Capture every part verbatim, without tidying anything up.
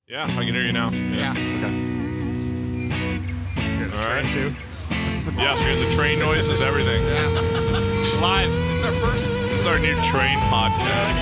Yeah, I can hear you now. Yeah. Okay. You're All right. too. Yeah, so you're the train noises, everything. Yeah. Live. It's our first. It's our new train podcast.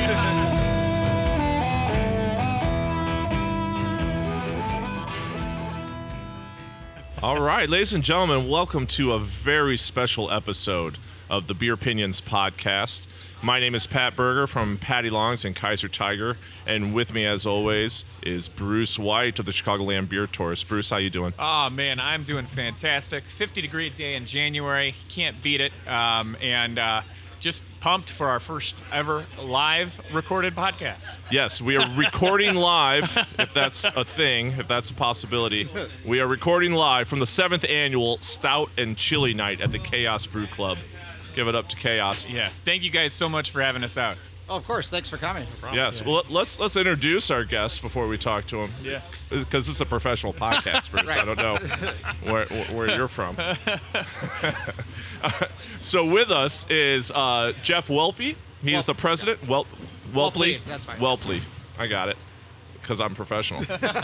All right, ladies and gentlemen, welcome to a very special episode of the Beer Opinions podcast. My name is Pat Berger from Patty Longs and Kaiser Tiger, and with me, as always, is Bruce White of the Chicagoland Beer Tours. Bruce, how you doing? Oh man, I'm doing fantastic. fifty degree day in January. Can't beat it. Um, and uh, just pumped for our first ever live recorded podcast. Yes, we are recording live, if that's a thing, if that's a possibility. We are recording live from the seventh annual Stout and Chili Night at the Chaos Brew Club. Give it up to Chaos. Yeah. Thank you guys so much for having us out. Oh, of course. Thanks for coming. Yes. Well, let's let's introduce our guests before we talk to them. Yeah. Because this is a professional podcast, Bruce. I don't know where where you're from. So with us is uh, Jeff Welpe. He is the president. Wel- Welpley. Welpley, that's fine. Welpley. I got it. Because I'm professional.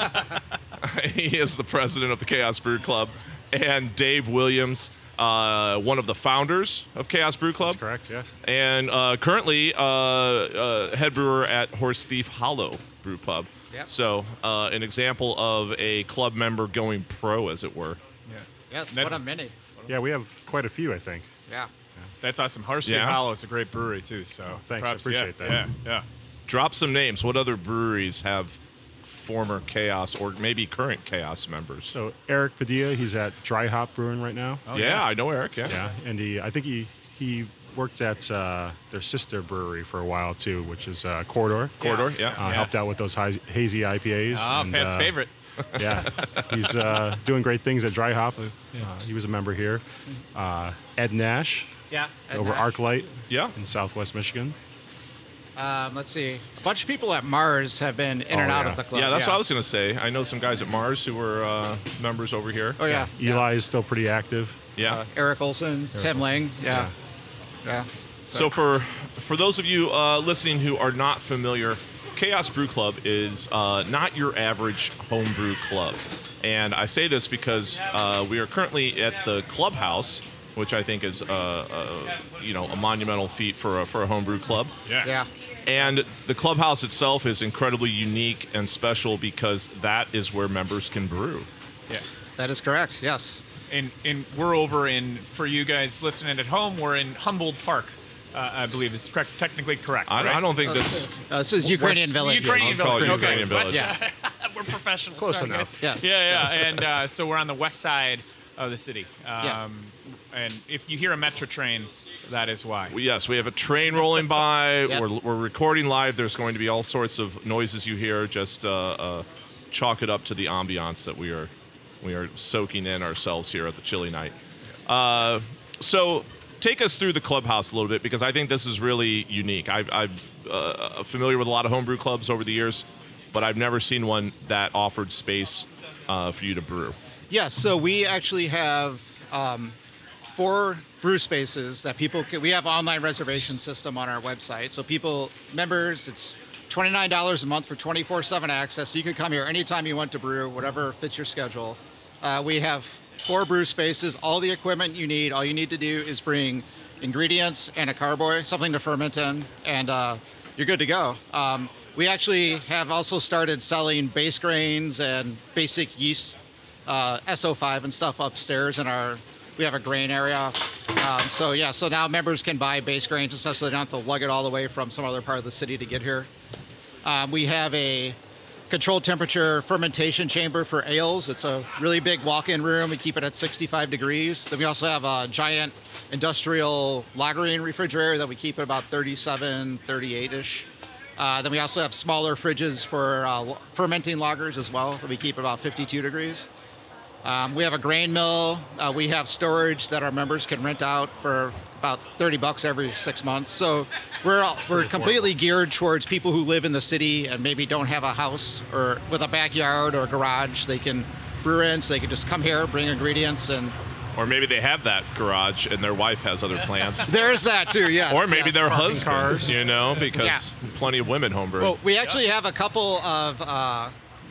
He is the president of the Chaos Brew Club. And Dave Williams, uh, one of the founders of Chaos Brew Club. That's correct, yes. And uh, currently uh, uh, head brewer at Horse Thief Hollow Brew Pub. Yep. So uh, an example of a club member going pro, as it were. Yeah. Yes, That's- what a mini. Yeah, we have quite a few, I think. Yeah. That's awesome. Horse Yeah. Hollow is a great brewery too. So thanks, I props. appreciate yeah, that. Yeah. Yeah. Drop some names. What other breweries have former Chaos or maybe current Chaos members? So Eric Padilla, he's at Dry Hop Brewing right now. Oh, yeah, yeah. I know Eric. Yeah. Yeah, and he, I think he he worked at uh, their sister brewery for a while too, which is uh, Corridor. Corridor. Yeah. Uh, Helped out with those high, hazy I P As. Oh, and, Pat's uh, favorite. Yeah, he's uh, doing great things at Dry Hop. Uh, he was a member here. Uh, Ed Nash Yeah. and, over uh, ArcLight Yeah. in Southwest Michigan. Um, let's see. A bunch of people at Mars have been in Oh, and out yeah. of the club. Yeah, that's what I was going to say. I know some guys at Mars who were uh, members over here. Oh, yeah. Eli is still pretty active. Yeah. Uh, Eric Olson, Tim Lang. Yeah. Yeah. So for for those of you uh, listening who are not familiar, Chaos Brew Club is uh, not your average homebrew club. And I say this because uh, we are currently at the clubhouse, which I think is uh, uh, you know a monumental feat for a, for a homebrew club. Yeah. Yeah. And the clubhouse itself is incredibly unique and special because that is where members can brew. Yeah. That is correct. Yes. And and we're over in, for you guys listening at home, we're in Humboldt Park. Uh, I believe is correct, technically correct. I, right? I don't think this. Uh, this is Ukrainian West- Village. Ukrainian I'll call it Village. Okay. Ukrainian Village. Yeah. We're professionals. Close Sorry, enough. guys. Yes. Yeah, yeah, and uh, so we're on the west side of the city. Um, Yes. And if you hear a metro train, that is why. Yes, we have a train rolling by. Yep. We're, we're recording live. There's going to be all sorts of noises you hear. Just uh, uh, chalk it up to the ambiance that we are we are soaking in ourselves here at the Chili Night. Uh, so take us through the clubhouse a little bit because I think this is really unique. I've, I've uh, familiar with a lot of homebrew clubs over the years, but I've never seen one that offered space uh, for you to brew. Yes. So we actually have um, four brew spaces that people can, we have an online reservation system on our website. So people, members, it's twenty-nine dollars a month for twenty-four seven access. So you can come here anytime you want to brew, whatever fits your schedule. Uh, we have four brew spaces, all the equipment you need. All you need to do is bring ingredients and a carboy, something to ferment in, and uh, you're good to go. Um, we actually have also started selling base grains and basic yeast, uh, S O five and stuff upstairs in our, we have a grain area. Um, so yeah, so now members can buy base grains and stuff so they don't have to lug it all the way from some other part of the city to get here. Um, we have a controlled temperature fermentation chamber for ales. It's a really big walk-in room. We keep it at sixty-five degrees. Then we also have a giant industrial lagering refrigerator that we keep at about thirty-seven, thirty-eight-ish. Uh, then we also have smaller fridges for uh, fermenting lagers as well that we keep at about fifty-two degrees. Um, we have a grain mill. Uh, we have storage that our members can rent out for about thirty bucks every six months. So we're all, we're completely geared towards people who live in the city and maybe don't have a house or with a backyard or a garage. They can brew in, so they can just come here, bring ingredients, and Or maybe they have that garage and their wife has other plans. there's that too. Yes. Or maybe yes. their Parking husband, cars. you know, because plenty of women homebrew. Well, we actually have a couple of uh,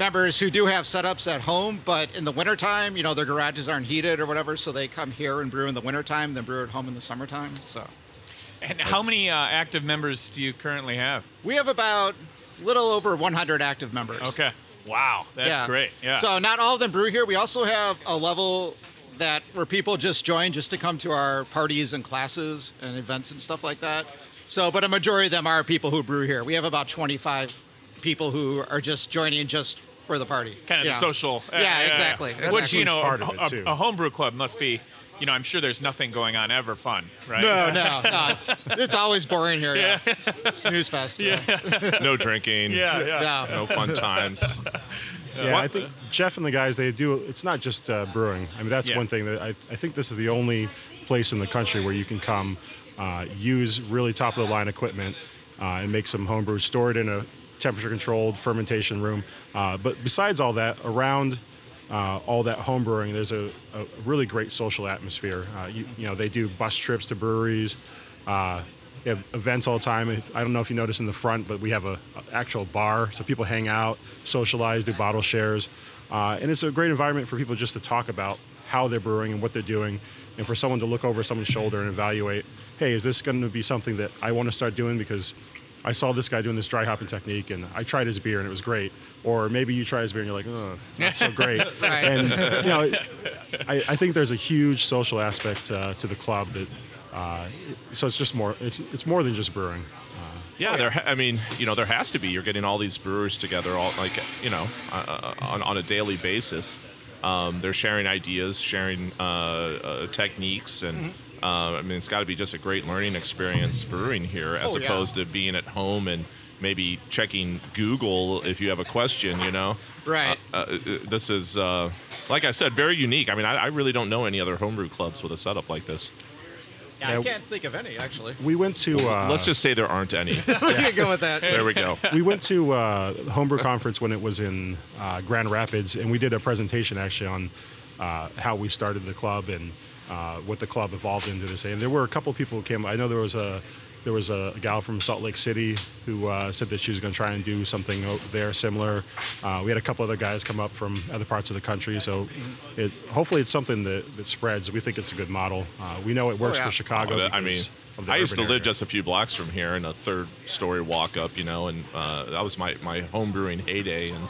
members who do have setups at home, but in the wintertime, you know, their garages aren't heated or whatever, so they come here and brew in the wintertime, then brew at home in the summertime. So And how many uh, active members do you currently have? we have about a little over one hundred active members. Okay. Wow, that's Yeah. great. Yeah. So not all of them brew here. We also have a level that where people just join just to come to our parties and classes and events and stuff like that. So, but a majority of them are people who brew here. We have about twenty-five people who are just joining just for the party. kind of Yeah. the social. uh, Yeah, exactly, Which, exactly. you know, Part of it, a, too. a, a homebrew club must be, you know, I'm sure there's nothing going on ever fun, right? No, no, no. It's always boring here. Yeah. Snooze fest. Yeah. No drinking. Yeah, yeah. Yeah. No fun times. Yeah, What- I think Jeff and the guys, they do, it's not just uh, brewing. I mean, that's Yeah. one thing that I, I think this is the only place in the country where you can come, uh, use really top of the line equipment, uh, and make some homebrew, store it in a temperature controlled fermentation room. Uh, but besides all that, around uh, all that home brewing, there's a, a really great social atmosphere. Uh, you, you know, they do bus trips to breweries. Uh, we have events all the time. I don't know if you notice in the front, but we have a, a actual bar, so people hang out, socialize, do bottle shares, uh, and it's a great environment for people just to talk about how they're brewing and what they're doing, and for someone to look over someone's shoulder and evaluate, hey, is this going to be something that I want to start doing because I saw this guy doing this dry hopping technique and I tried his beer and it was great. Or maybe you try his beer and you're like, oh, not so great. Right. And you know, I, I think there's a huge social aspect uh, to the club that. Uh, so it's just more. It's it's more than just brewing. Yeah, there. Ha- I mean, you know, there has to be. You're getting all these brewers together, all like, you know, uh, on on a daily basis. Um, they're sharing ideas, sharing uh, uh, techniques, and uh, I mean, it's got to be just a great learning experience brewing here, as Oh, yeah. opposed to being at home and maybe checking Google if you have a question. You know, Right. Uh, uh, this is, uh, like I said, very unique. I mean, I, I really don't know any other homebrew clubs with a setup like this. Yeah, Yeah. I can't think of any actually. We went to. Uh, Let's just say there aren't any. We can go with that. There we go. we went to uh, homebrew conference when it was in uh, Grand Rapids, and we did a presentation actually on uh, how we started the club and uh, what the club evolved into this. And there were a couple people who came. I know there was a there was a gal from Salt Lake City who uh, said that she was going to try and do something o- there similar. Uh, we had a couple other guys come up from other parts of the country. So it, hopefully it's something that, that spreads. We think it's a good model. Uh, we know it works yeah. for Chicago. Well, I mean, because of the I used to urban live area. just a few blocks from here in a third story walk up, you know, and uh, that was my, my home brewing heyday. And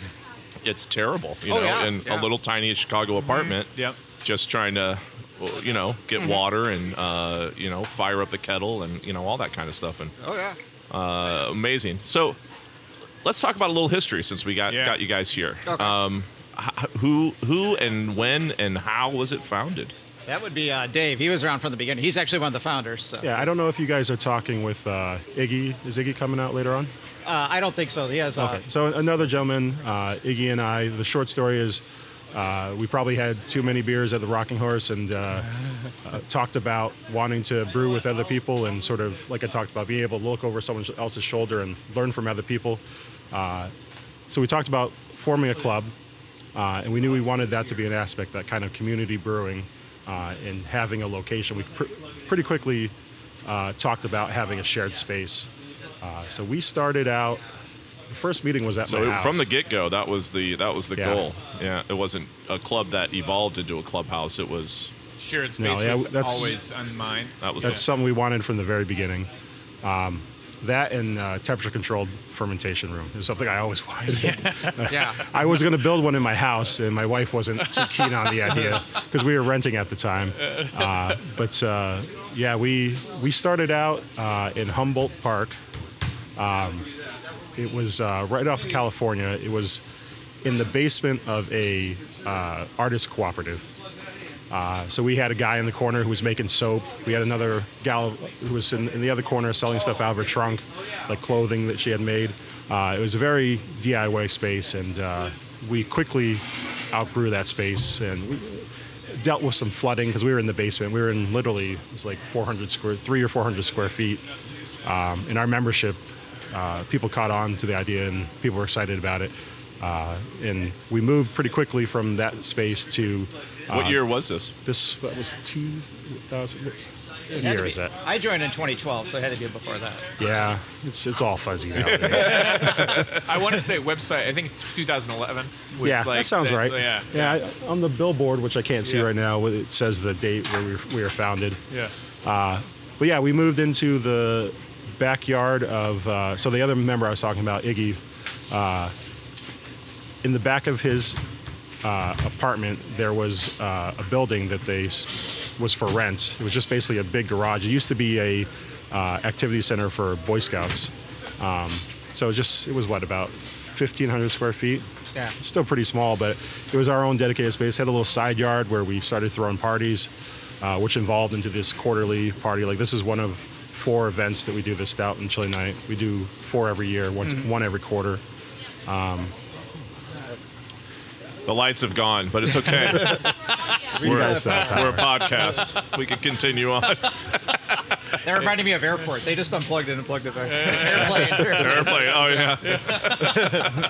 it's terrible, you Oh, know, yeah, in yeah. a little tiny Chicago apartment, Yep. just trying to, well, you know, get Mm-hmm. water and, uh, you know, fire up the kettle and, you know, all that kind of stuff. And Oh yeah. uh, amazing. So let's talk about a little history since we got, Yeah. got you guys here. Okay. Um, h- who, who and when and how was it founded? That would be uh, Dave. He was around from the beginning. He's actually one of the founders. So. Yeah, I don't know if you guys are talking with uh, Iggy. Is Iggy coming out later on? Uh, I don't think so. He has. Uh, Okay, so another gentleman, uh, Iggy and I. The short story is, uh, we probably had too many beers at the Rocking Horse and uh, uh, talked about wanting to brew with other people and sort of, like I talked about, being able to look over someone else's shoulder and learn from other people. Uh, so we talked about forming a club, uh, and we knew we wanted that to be an aspect, that kind of community brewing, uh, and having a location. We pr- pretty quickly uh, talked about having a shared space. Uh, so we started out. The first meeting was at So my house. from the get-go, that was the that was the Yeah. goal. Yeah, it wasn't a club that evolved into a clubhouse. It was Shared space No, yeah, was that's- always on mine. that was That's the, something we wanted from the very beginning. Um, that and uh, temperature-controlled fermentation room is something I always wanted. yeah. I was going to build one in my house, and my wife wasn't too keen on the idea because we were renting at the time. Uh, but uh, yeah, we we started out uh, in Humboldt Park. Um, it was uh, right off of California. It was in the basement of a uh, artist cooperative. Uh, so we had a guy in the corner who was making soap. We had another gal who was in, in the other corner selling stuff out of her trunk, like clothing that she had made. Uh, it was a very D I Y space, and uh, we quickly outgrew that space and we dealt with some flooding because we were in the basement. We were in literally, it was like four hundred square, three or four hundred square feet. Um, in our membership, uh, people caught on to the idea and people were excited about it. Uh, and we moved pretty quickly from that space to what uh, year was this? this that was two thousand. It had year to be- is that? I joined in twenty twelve, so it had to be before that. Yeah, it's it's all fuzzy nowadays. I want to say website. I think two thousand eleven. Was yeah, like that sounds the- right. Yeah. yeah. I, on the billboard, which I can't see Yeah. right now, it says the date where we, we were founded. Yeah. But yeah, we moved into the backyard of. Uh, so the other member I was talking about, Iggy, uh, in the back of his uh, apartment, there was uh, a building that they s- was for rent. It was just basically a big garage. It used to be a uh, activity center for Boy Scouts. Um, so it just it was what about fifteen hundred square feet. Yeah. Still pretty small, but it was our own dedicated space. It had a little side yard where we started throwing parties, uh, which evolved into this quarterly party. Like this is one of four events that we do, the Stout and Chili Night. We do four every year, once, one every quarter. The lights have gone, but it's okay. These guys still have We're a power. podcast. We can continue on. That reminded me of airport. They just unplugged it and plugged it back. Airplane. Airplane. Oh yeah.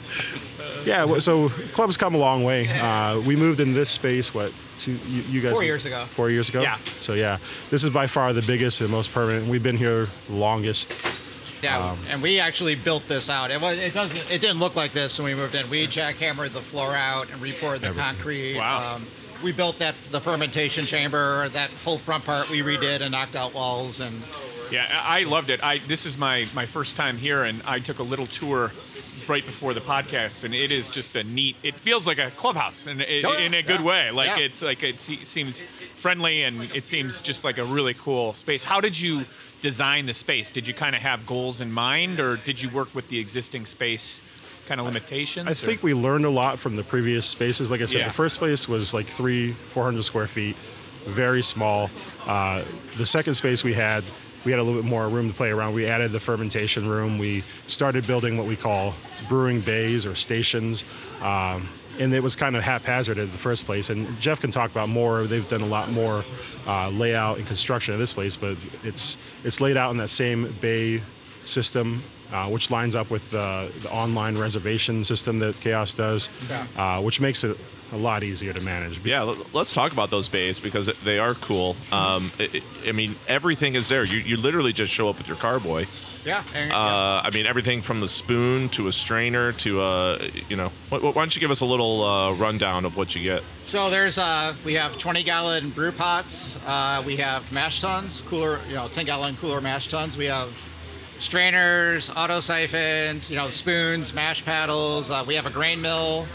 Yeah, well, so club's come a long way. Uh, we moved in this space, what, two, you, you guys? Four years ago. Four years ago? Yeah. So yeah, this is by far the biggest and most permanent. We've been here longest. Yeah, and we actually built this out. It was, it doesn't, it didn't look like this when we moved in. We jackhammered the floor out and repoured the Everything. concrete. Wow. Um, we built that the fermentation chamber, that whole front part we redid and knocked out walls and. Yeah, I I loved it. I this is my my first time here, and I took a little tour right before the podcast, and it is just a neat. It feels like a clubhouse, and it, Oh, yeah, in a good yeah, way. Like yeah. it's like it se- seems friendly, and it seems just like a really cool space. How did you design the space? Did you kind of have goals in mind, or did you work with the existing space kind of limitations? I or- think we learned a lot from the previous spaces. Like I said, Yeah. the first space was like three, four hundred square feet, very small. Uh, the second space we had, we had a little bit more room to play around. We added the fermentation room. We started building what we call brewing bays or stations. Um, and it was kind of haphazard in the first place. And Jeff can talk about more. They've done a lot more uh, layout and construction of this place, but it's it's laid out in that same bay system, uh, which lines up with uh, the online reservation system that Chaos does, Yeah. uh, which makes it a lot easier to manage. Yeah, l- let's talk about those bays because it- they are cool. Um, it, it- I mean, everything is there. You, you literally just show up with your carboy. Yeah. And, Uh, I mean, everything from the spoon to a strainer to a, you know. Why, why don't you give us a little uh, rundown of what you get? So there's uh, we have twenty gallon brew pots. Uh, we have mash tuns, cooler, you know, ten gallon cooler mash tuns. We have strainers, auto siphons, you know, spoons, mash paddles. Uh, we have a grain mill.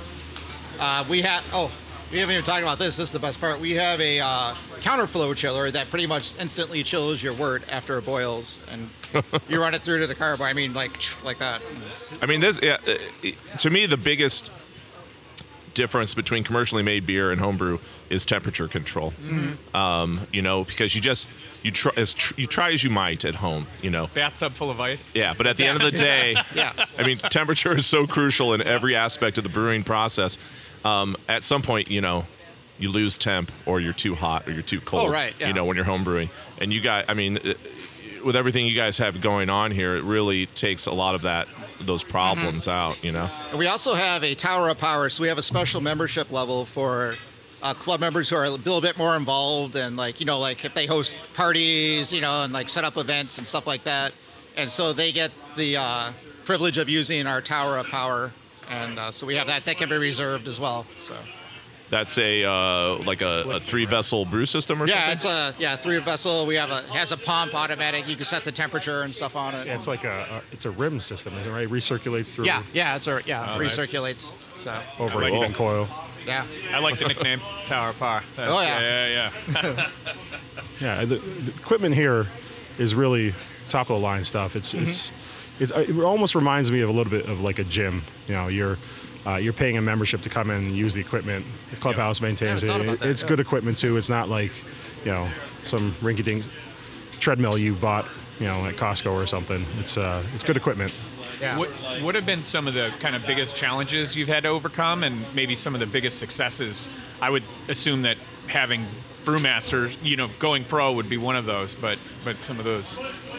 Uh, we have oh, we haven't even talked about this. This is the best part. We have a uh, counterflow chiller that pretty much instantly chills your wort after it boils, and you run it through to the carboy. I mean, like like that. I mean, this yeah, uh, to me the biggest difference between commercially made beer and homebrew is temperature control. Um, you know, because you just you try as tr- you try as you might at home. You know, bathtub full of ice. yeah. But at the end of the day, Yeah. I mean, temperature is so crucial in every aspect of the brewing process. Um, at some point, you know, you lose temp, or you're too hot, or you're too cold. Oh, right, yeah. You know, when you're home brewing, and you got, I mean, uh, with everything you guys have going on here, it really takes a lot of that those problems Mm-hmm. out. You know. And we also have a Tower of Power, so we have a special membership level for uh, club members who are a little bit more involved, and like you know, like if they host parties, you know, and like set up events and stuff like that, and so they get the uh, privilege of using our Tower of Power, and uh, so we have that. That can be reserved as well. So That's a uh, like a, a three vessel brew system or yeah, something. it's a yeah three vessel. We have a it has a pump automatic. You can set the temperature and stuff on it. Yeah, it's like a, a it's a rim system, isn't it? Right? It recirculates through yeah, yeah, it's a yeah Oh, that's- recirculates. So over I a like heating it. coil. yeah. I like the nickname Tower of Power. That's- Oh, yeah. yeah, yeah. Yeah, the, the equipment here is really top of the line stuff. It's it's it, it almost reminds me of a little bit of like a gym. You know, you're uh, you're paying a membership to come in and use the equipment. The clubhouse maintains Yeah, I it. thought about that, It's yeah. good equipment too. It's not like you know some rinky-dink treadmill you bought you know at Costco or something. It's uh it's good equipment. Yeah. What what have been some of the kind of biggest challenges you've had to overcome, and maybe some of the biggest successes? I would assume that having Brewmaster, you know, going pro would be one of those, but but some of those.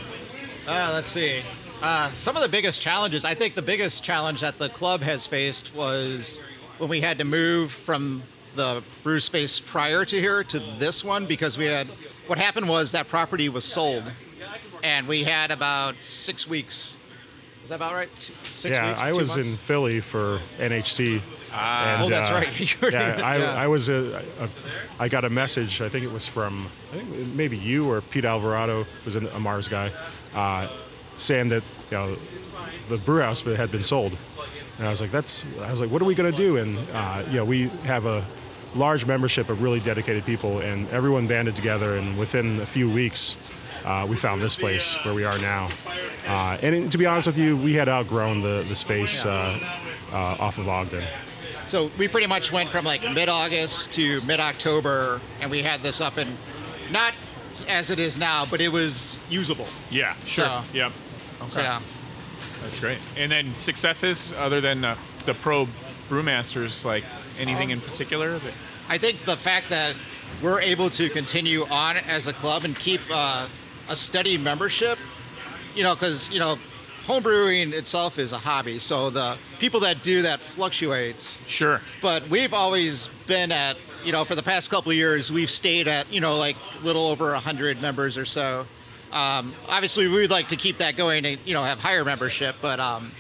Uh, let's see. Uh, some of the biggest challenges, I think the biggest challenge that the club has faced was when we had to move from the brew space prior to here to this one because we had, what happened was that property was sold and we had about six weeks. Is that about right? Six yeah, weeks? I two was months? in Philly for N H C. Ah, oh, that's right. You were yeah, in- I, yeah. I was a, a, I got a message. I think it was from, I think maybe you or Pete Alvarado was an, a Mars guy, uh, saying that you know the brew house had been sold, and I was like, that's. I was like, what are we gonna do? And uh, you know, we have a large membership of really dedicated people, and everyone banded together, and within a few weeks, uh, we found this place where we are now. Uh, and it, to be honest with you, we had outgrown the the space uh, uh, off of Ogden. So we pretty much went from like mid-August to mid-October, and we had this up and not as it is now, but it was usable. Yeah, sure. So- Yep. Okay. So, yeah. That's great. And then successes other than uh, the pro brewmasters, like anything in particular? That, I think the fact that we're able to continue on as a club and keep uh, a steady membership, you know, because, you know, homebrewing itself is a hobby. So the people that do that fluctuates. sure. But we've always been at, you know, for the past couple of years, we've stayed at, you know, like a little over one hundred members or so. Um, obviously, we would like to keep that going and, you know, have higher membership. But um,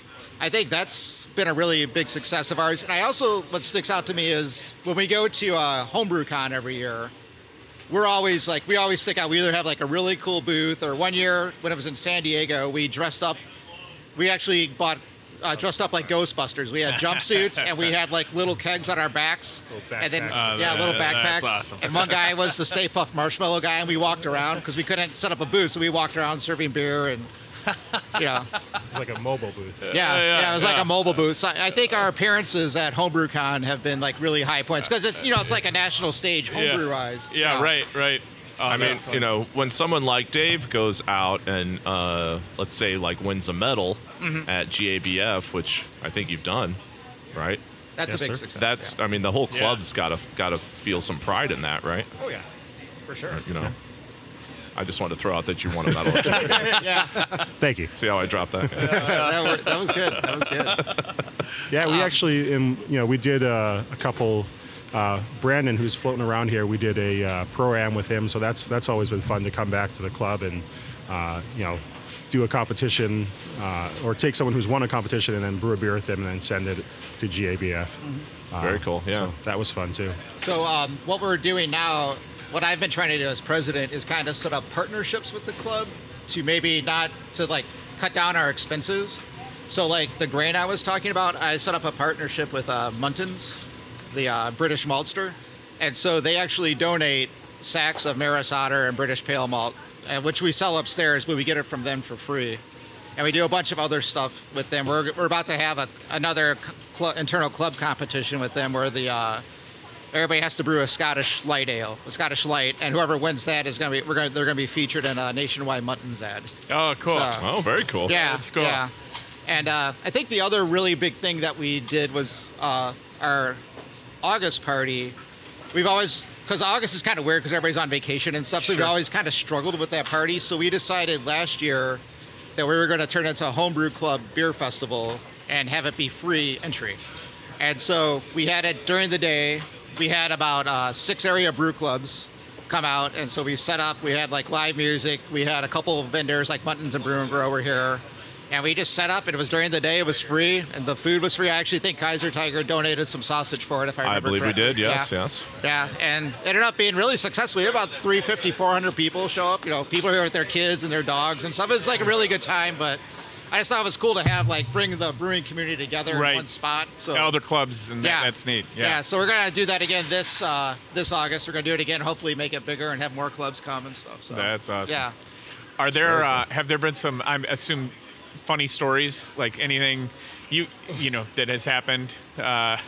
I think that's been a really big success of ours. And I also, what sticks out to me is when we go to uh, HomebrewCon every year, we're always like, we always stick out. We either have like a really cool booth, or one year when it was in San Diego, we dressed up. We actually bought, uh, dressed up like Ghostbusters. We had jumpsuits and we had like little kegs on our backs. Little And then, backpacks. Oh, yeah, that- little that's backpacks. awesome. And one guy was the Stay Puft Marshmallow guy, and we walked around because we couldn't set up a booth. So we walked around serving beer and, you know. It's like a mobile booth. Yeah, yeah, yeah, it was like yeah. a mobile booth. So I think our appearances at HomebrewCon have been like really high points because it's, you know, it's like a national stage homebrew wise. Yeah, right, right. Oh, I mean, that's fun. you know, when someone like Dave goes out and, uh, let's say, like wins a medal Mm-hmm. at G A B F, which I think you've done, right? That's Yes, a big sir. success. That's, yeah. I mean, the whole Yeah. club's got to got to feel some pride in that, right? Oh yeah, for sure. You know, I just wanted to throw out that you won a medal. yeah, Thank you. See how I dropped that? that, were, that was good. That was good. Yeah, we Um, actually, in you know, we did uh, a couple. Uh, Brandon, who's floating around here, we did a uh, pro-am with him, so that's that's always been fun to come back to the club and uh, you know, do a competition uh, or take someone who's won a competition and then brew a beer with them and then send it to G A B F. Uh, Very cool. Yeah. So that was fun too. So um, what we're doing now, what I've been trying to do as president is kind of set up partnerships with the club to maybe not to like cut down our expenses. So like the grain I was talking about, I set up a partnership with uh, Muntons, the uh, British maltster, and so they actually donate sacks of Maris Otter and British Pale Malt, uh, which we sell upstairs, but we get it from them for free. And we do a bunch of other stuff with them. We're, we're about to have a, another cl- internal club competition with them where the uh, everybody has to brew a Scottish light ale, a Scottish light, and whoever wins that is going to be we're going they're going to be featured in a Nationwide Muntons ad. Oh, cool. So- Oh, very cool. Yeah, that's cool. Yeah, and uh, I think the other really big thing that we did was uh, our August party. We've always, because August is kind of weird because everybody's on vacation and stuff, so Sure. we always kind of struggled with that party. So we decided last year that we were going to turn it into a homebrew club beer festival and have it be free entry. And so we had it during the day. We had about uh, six area brew clubs come out, and so we set up. We had like live music. We had a couple of vendors like Muntons and Brew and Grow were here, and we just set up. And it was during the day. It was free, and the food was free. I actually think Kaiser Tiger donated some sausage for it, if I remember I believe we correctly. did. Yes, Yeah. yes. Yeah, and it ended up being really successful. We had about three fifty, four hundred people show up. You know, people here with their kids and their dogs and stuff. It was like a really good time, but I just thought it was cool to have like bring the brewing community together Right. in one spot. So Elder clubs, and that, yeah, that's neat. Yeah. Yeah. so we're gonna do that again this uh, this August. We're gonna do it again. Hopefully, make it bigger and have more clubs come and stuff. So That's awesome. Yeah. Are there? very Uh, have there been some? I assume funny stories, like anything you you know that has happened. Uh, I'm,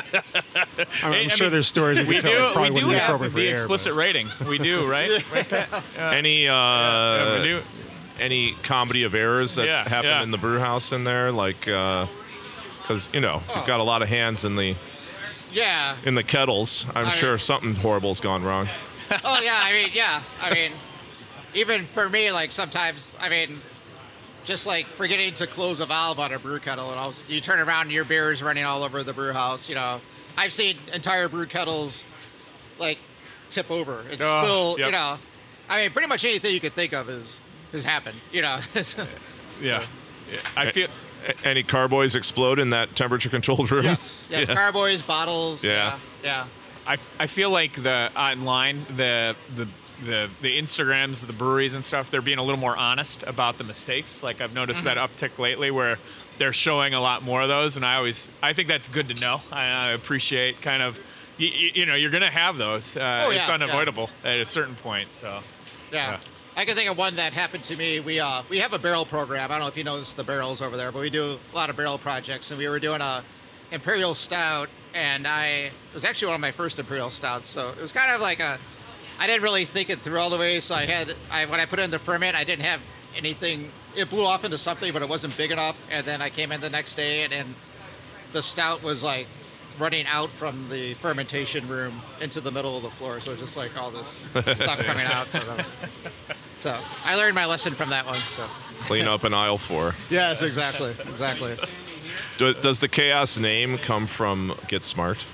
I'm I sure mean, there's stories we, we could tell do. that We probably do wouldn't be have appropriate for the air, explicit but- rating. We do, right? Right, Pat? Any uh, Yeah, we do. any comedy of errors that's Yeah, happened yeah. in the brew house in there, like because you know Oh. you've got a lot of hands in the Yeah. in the kettles. I'm I- sure something horrible's gone wrong. Oh yeah. I mean, yeah. I mean, even for me, like sometimes, I mean, just like forgetting to close a valve on a brew kettle, and all, you turn around and your beer is running all over the brew house. You know, I've seen entire brew kettles like tip over. It's Oh, still, yep. you know, I mean, pretty much anything you could think of is has happened. You know. Yeah. yeah. I feel. A- Any carboys explode in that temperature-controlled room? Yes. Yes. Yeah. Carboys, bottles. Yeah. Yeah. I, f- I feel like the online the the the the Instagrams of the breweries and stuff, they're being a little more honest about the mistakes. Like I've noticed that uptick lately where they're showing a lot more of those, and I always I think that's good to know. I, I appreciate kind of you, you know you're gonna have those. Uh, Oh, yeah, it's yeah. unavoidable at a certain point. So Yeah. Yeah. I can think of one that happened to me. We uh we have a barrel program. I don't know if you noticed the barrels over there, but we do a lot of barrel projects, and we were doing a imperial stout, and I it was actually one of my first imperial stouts, so it was kind of like a I didn't really think it through all the way, so I had I when I put it into ferment, I didn't have anything. It blew off into something, but it wasn't big enough, and then I came in the next day, and, and the stout was like running out from the fermentation room into the middle of the floor, so just like all this stuff coming out. So, that was, so I learned my lesson from that one. So Clean up in aisle four. yes, exactly, exactly. Do, does the Chaos name come from Get Smart?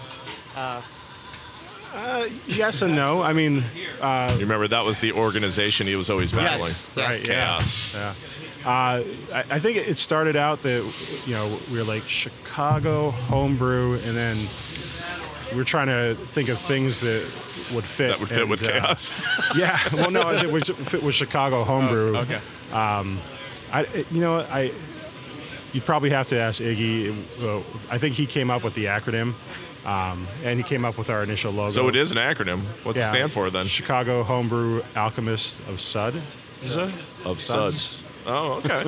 Yes and no. I mean, You remember that was the organization he was always battling. Yes, yes. Right, yeah. Chaos. yeah. Uh, I, I think it started out that, you know, we were like Chicago homebrew, and then we were trying to think of things that would fit. That would fit and, with uh, Chaos. Yeah. Well, no, it would fit with Chicago homebrew. Oh, okay. I, you know, I, you'd probably have to ask Iggy. Uh, I think he came up with the acronym, um, and he came up with our initial logo. So it is an acronym. What's it Yeah. stand for then? Chicago Homebrew Alchemist of Sud. Is it? Of Suds. Suds. Oh, okay.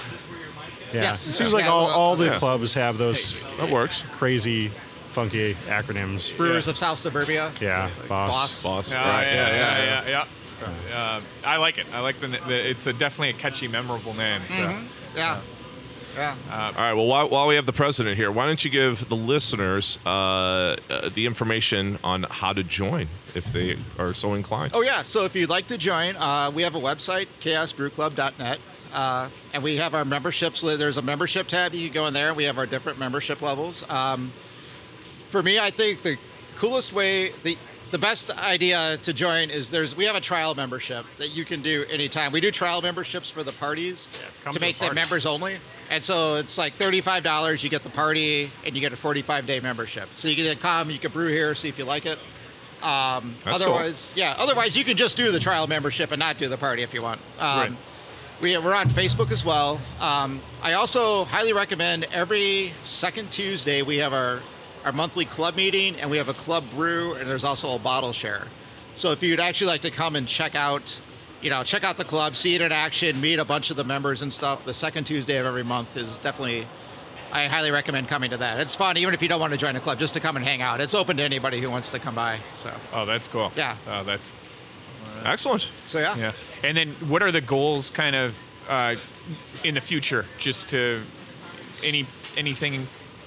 Yeah. Yes. It seems like Yeah, all, well, all the yeah. clubs have those That works. crazy, funky acronyms. Brewers of South Suburbia. Yeah, boss. Boss. Boss. Oh, right. yeah, yeah, yeah, yeah. Uh, I like it. I like the, the it's a definitely a catchy, memorable name. So. Yeah. Yeah. All right. Well, while, while we have the president here, why don't you give the listeners uh, uh, the information on how to join if they are so inclined? Oh yeah, so if you'd like to join, uh, we have a website, chaos brew club dot net, uh, and we have our memberships. li- There's a membership tab. You can go in there. We have our different membership levels. Um, for me, I think the coolest way, the the best idea to join is there's we have a trial membership that you can do anytime. We do trial memberships for the parties come to to make the them party. members only. And so it's like thirty-five dollars. You get the party, and you get a forty-five day membership. So you can come, you can brew here, see if you like it. Um, That's cool. otherwise, yeah. Otherwise, you can just do the trial membership and not do the party if you want. Um, Right. we, we're on Facebook as well. Um, I also highly recommend every second Tuesday we have our our monthly club meeting, and we have a club brew, and there's also a bottle share. So if you'd actually like to come and check out, you know, check out the club, see it in action, meet a bunch of the members and stuff, the second Tuesday of every month is definitely. I highly recommend coming to that. It's fun, even if you don't want to join a club, just to come and hang out. It's open to anybody who wants to come by. So, Oh, that's cool. Yeah. Oh, that's Excellent. so yeah. yeah. And then, what are the goals, kind of, uh, in the future? Just to any anything.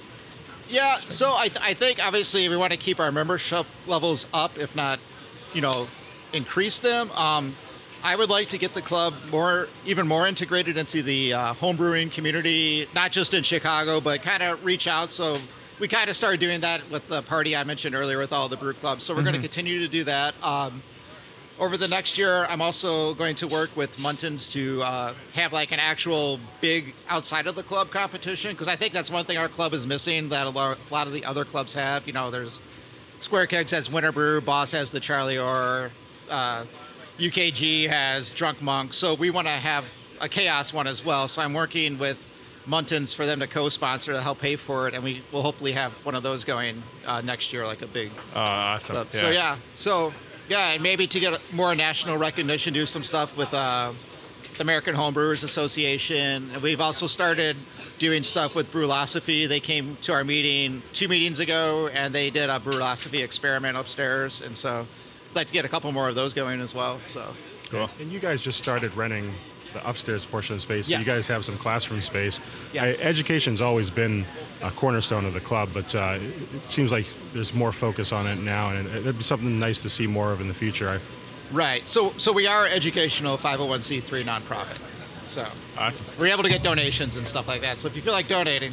Yeah, so I, th- I think obviously we want to keep our membership levels up, if not, you know, increase them. Um, I would like to get the club more, even more integrated into the uh, homebrewing community, not just in Chicago, but kind of reach out. So we kind of started doing that with the party I mentioned earlier with all the brew clubs. So we're going to continue to do that. Um, over the next year, I'm also going to work with Muntins to uh, have like an actual big outside of the club competition, because I think that's one thing our club is missing that a lo- a lot of the other clubs have. You know, there's Square Kegs has Winter Brew, Boss has the Charlie Orr, uh, U K G has Drunk Monk. So we want to have a Chaos one as well. So I'm working with Muntins for them to co-sponsor to help pay for it, and we will hopefully have one of those going uh, next year, like a big Uh, awesome. club. So yeah, so yeah, and maybe to get more national recognition, do some stuff with uh, the American Homebrewers Association. And we've also started doing stuff with Brewlosophy. They came to our meeting two meetings ago, and they did a Brewlosophy experiment upstairs. And so I'd like to get a couple more of those going as well. So Cool. And you guys just started renting the upstairs portion of the space, so Yes. you guys have some classroom space. Yes. I, education's always been a cornerstone of the club, but uh, it, it seems like there's more focus on it now, and it, it'd be something nice to see more of in the future. I, right, so so we are an educational five oh one c three nonprofit. So Awesome. we're able to get donations and stuff like that. So if you feel like donating,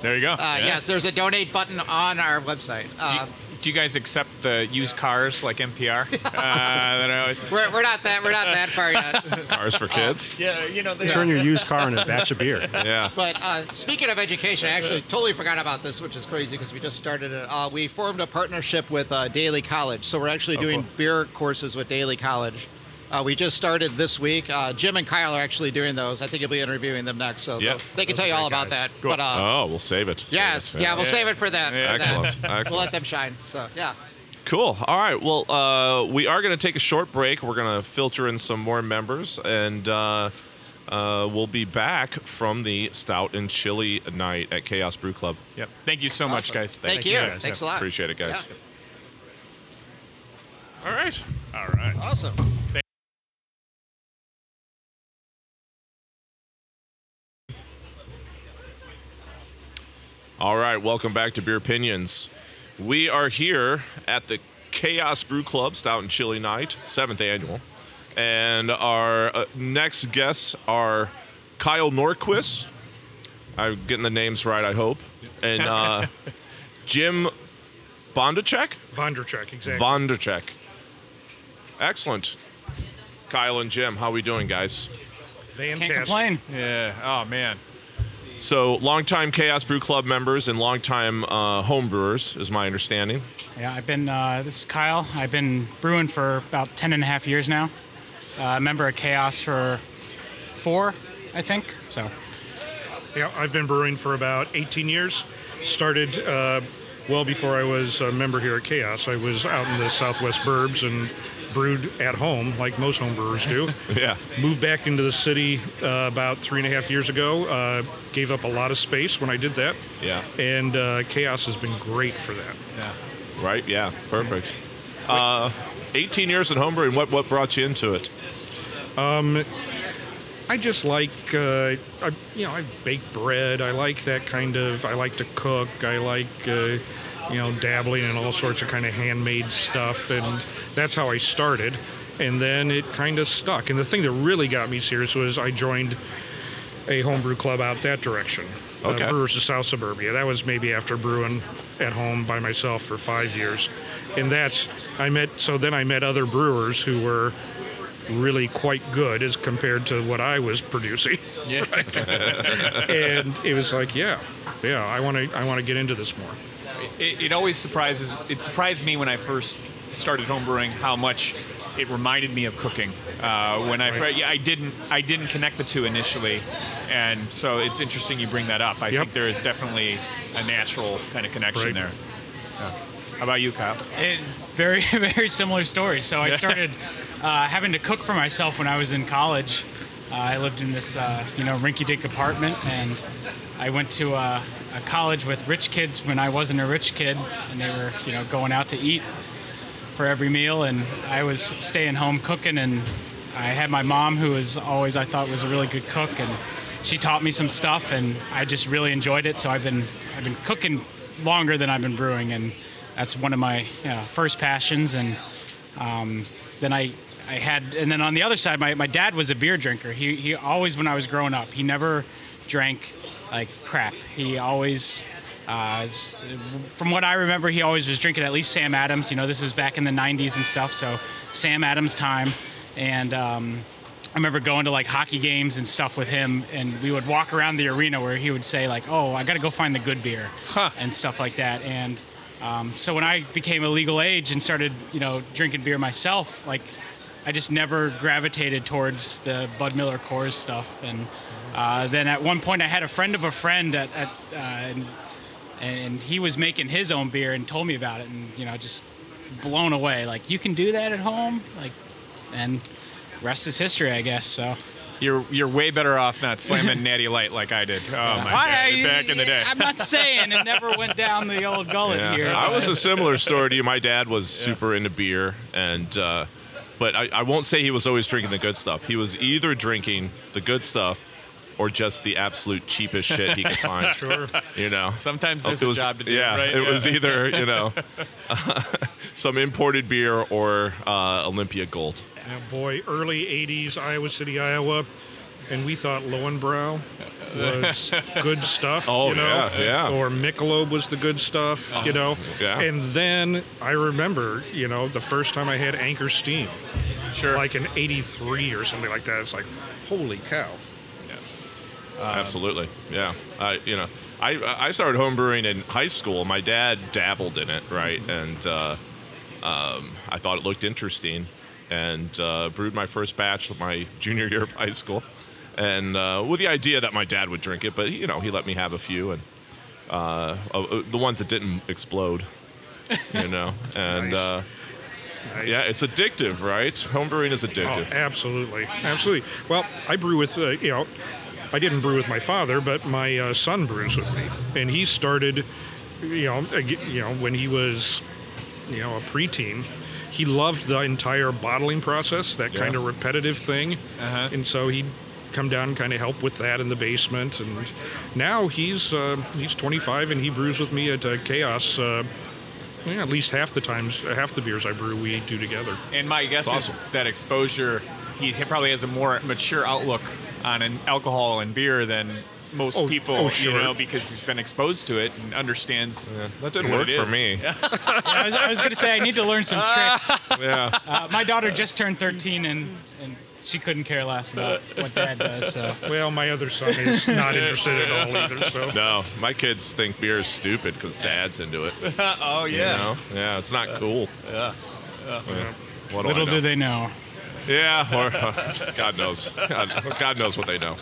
There you go. Uh, Yeah. Yes, there's a donate button on our website. Do Uh, you, do you guys accept the used cars like N P R? uh, that I always, we're, we're not that we're not that far yet. Cars for kids. yeah, you know, they Turn your used car into a batch of beer. Yeah. But uh, speaking of education, I actually totally forgot about this, which is crazy because we just started it. Uh, we formed a partnership with uh, Daly College, so we're actually doing cool. beer courses with Daly College. Uh, we just started this week. Uh, Jim and Kyle are actually doing those. I think you'll be interviewing them next, so Yeah. they'll- they can Those tell are you all great about guys. that. Cool. But uh, Oh, we'll save it. Save yes, it. yeah, we'll save it for that. Yeah. for that. Excellent. We'll Excellent. let them shine. So yeah. Cool. All right. Well, uh, we are going to take a short break. We're going to filter in some more members, and uh, uh, we'll be back from the Stout and Chili night at Chaos Brew Club. Yep. Thank you so much, Awesome. guys. Thank Thanks. you. Yeah, Thanks a lot. Appreciate it, guys. Yeah. All right. All right. Awesome. All right. Welcome back to Beer Opinions. We are here at the Chaos Brew Club Stout and Chili night, seventh annual. And our uh, next guests are Kyle Norquist. I'm getting the names right, I hope. And uh, Jim Bondacek? Vonderchek, exactly. Vonderchek. Excellent. Kyle and Jim, how we doing, guys? Fantastic. Can't complain. Yeah. Oh man. So, longtime Chaos Brew Club members and longtime uh, home brewers, is my understanding. Yeah, I've been, uh, this is Kyle. I've been brewing for about ten and a half years now. Uh, a member of Chaos for four, I think. So, Yeah, I've been brewing for about eighteen years. Started uh, well before I was a member here at Chaos. I was out in the Southwest Burbs and brewed at home, like most home brewers do. Yeah. Moved back into the city uh, about three and a half years ago. Uh, gave up a lot of space when I did that. Yeah. And uh, Chaos has been great for that. Yeah. Right? Yeah. Perfect. Uh, eighteen years at homebrewing. What what brought you into it? I just like, uh, I, you know, I bake bread. I like that kind of, I like to cook. I like, uh, you know, dabbling in all sorts of kind of handmade stuff. And that's how I started. And then it kind of stuck. And the thing that really got me serious was I joined a homebrew club out that direction. Okay. Uh, Brewers of South Suburbia. That was maybe after brewing at home by myself for five years. And that's, I met, so then I met other brewers who were really quite good as compared to what I was producing. Yeah. And it was like, yeah, yeah, I want to I want to get into this more. It, it always surprises. It surprised me when I first started homebrewing how much it reminded me of cooking. Uh, when I, fir- yeah, I didn't, I didn't connect the two initially, and so it's interesting you bring that up. I Yep. think there is definitely a natural kind of connection Right. there. Yeah. How about you, Kyle? it, very, very similar story. So, I started uh, having to cook for myself when I was in college. Uh, I lived in this, uh, you know, rinky-dink apartment, and I went to a, a college with rich kids when I wasn't a rich kid, and they were, you know, going out to eat for every meal, and I was staying home cooking, and I had my mom, who was always, I thought, was a really good cook, and she taught me some stuff, and I just really enjoyed it. So I've been I've been cooking longer than I've been brewing, and that's one of my you know, first passions. And um, then I I had, and then on the other side, my, my dad was a beer drinker. He he always, when I was growing up, he never drank like crap. He always. Uh, s- from what I remember, he always was drinking at least Sam Adams. You know, this was back in the nineties and stuff, so Sam Adams time. And um, I remember going to like hockey games and stuff with him, and we would walk around the arena where he would say like, "Oh, I got to go find the good beer," and stuff like that. And um, so when I became a legal age and started, you know, drinking beer myself, like I just never gravitated towards the Bud Miller Coors stuff. And uh, then at one point, I had a friend of a friend at, at uh, and, and he was making his own beer and told me about it, and you know, just blown away. Like, you can do that at home, like, and rest is history, I guess. So You're you're way better off not slamming Natty Light like I did. Oh my I- god! Back in the day. I'm not saying it never went down the old gullet Yeah. here. I was but- a similar story to you. My dad was super into beer, and uh, but I, I won't say he was always drinking the good stuff. He was either drinking the good stuff or just the absolute cheapest shit he could find. Sure. You know, Sometimes there's It a was- job to do. Yeah, right? it Yeah. was either you know some imported beer or uh, Olympia Gold. Yeah, boy, early eighties, Iowa City, Iowa. and we thought Lowenbrau was good stuff. Oh, you know? yeah, yeah. Or Michelob was the good stuff, you know. yeah. And then I remember, you know, the first time I had Anchor Steam, Sure. like in eighty-three or something like that. It's like, holy cow. Absolutely, yeah. I, you know, I I started homebrewing in high school. My dad dabbled in it, right, and uh, um, I thought it looked interesting, and uh, brewed my first batch my junior year of high school, and uh, with the idea that my dad would drink it, but you know, he let me have a few, and uh, uh, the ones that didn't explode, you know, and. Nice. Uh, Nice. Yeah, it's addictive, right? Homebrewing is Oh, addictive. absolutely, absolutely. Well, I brew with, uh, you know, I didn't brew with my father, but my uh, son brews with me, and he started, you know, ag- you know, when he was, you know, a preteen. He loved the entire bottling process, that kind Yeah. of repetitive thing, Uh-huh. and so he'd come down and kind of help with that in the basement. And now he's uh, he's twenty-five, and he brews with me at uh, Chaos. Uh, yeah, at least half the times, half the beers I brew, we do together. And my guess That's is awesome. that exposure, he probably has a more mature outlook on an alcohol and beer than most Oh, people, oh, sure. you know, because he's been exposed to it and understands. Yeah, that didn't what work it for is. me. Yeah, I was, I was going to say I need to learn some tricks. Yeah. Uh, my daughter just turned thirteen, and, and she couldn't care less about what Dad does. So Well, my other son is not interested at all either, so. No, my kids think beer is stupid because dad's into it. Oh, You yeah. know? Yeah, it's not cool. Yeah. Yeah. What do little I know? do they know. Yeah, or uh, God knows. God, God knows what they know.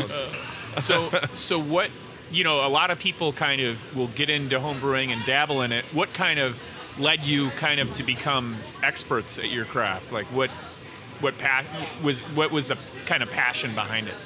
So, so what, you know, a lot of people kind of will get into homebrewing and dabble in it. What kind of led you kind of to become experts at your craft? Like what, what pa- was, what was the kind of passion behind it?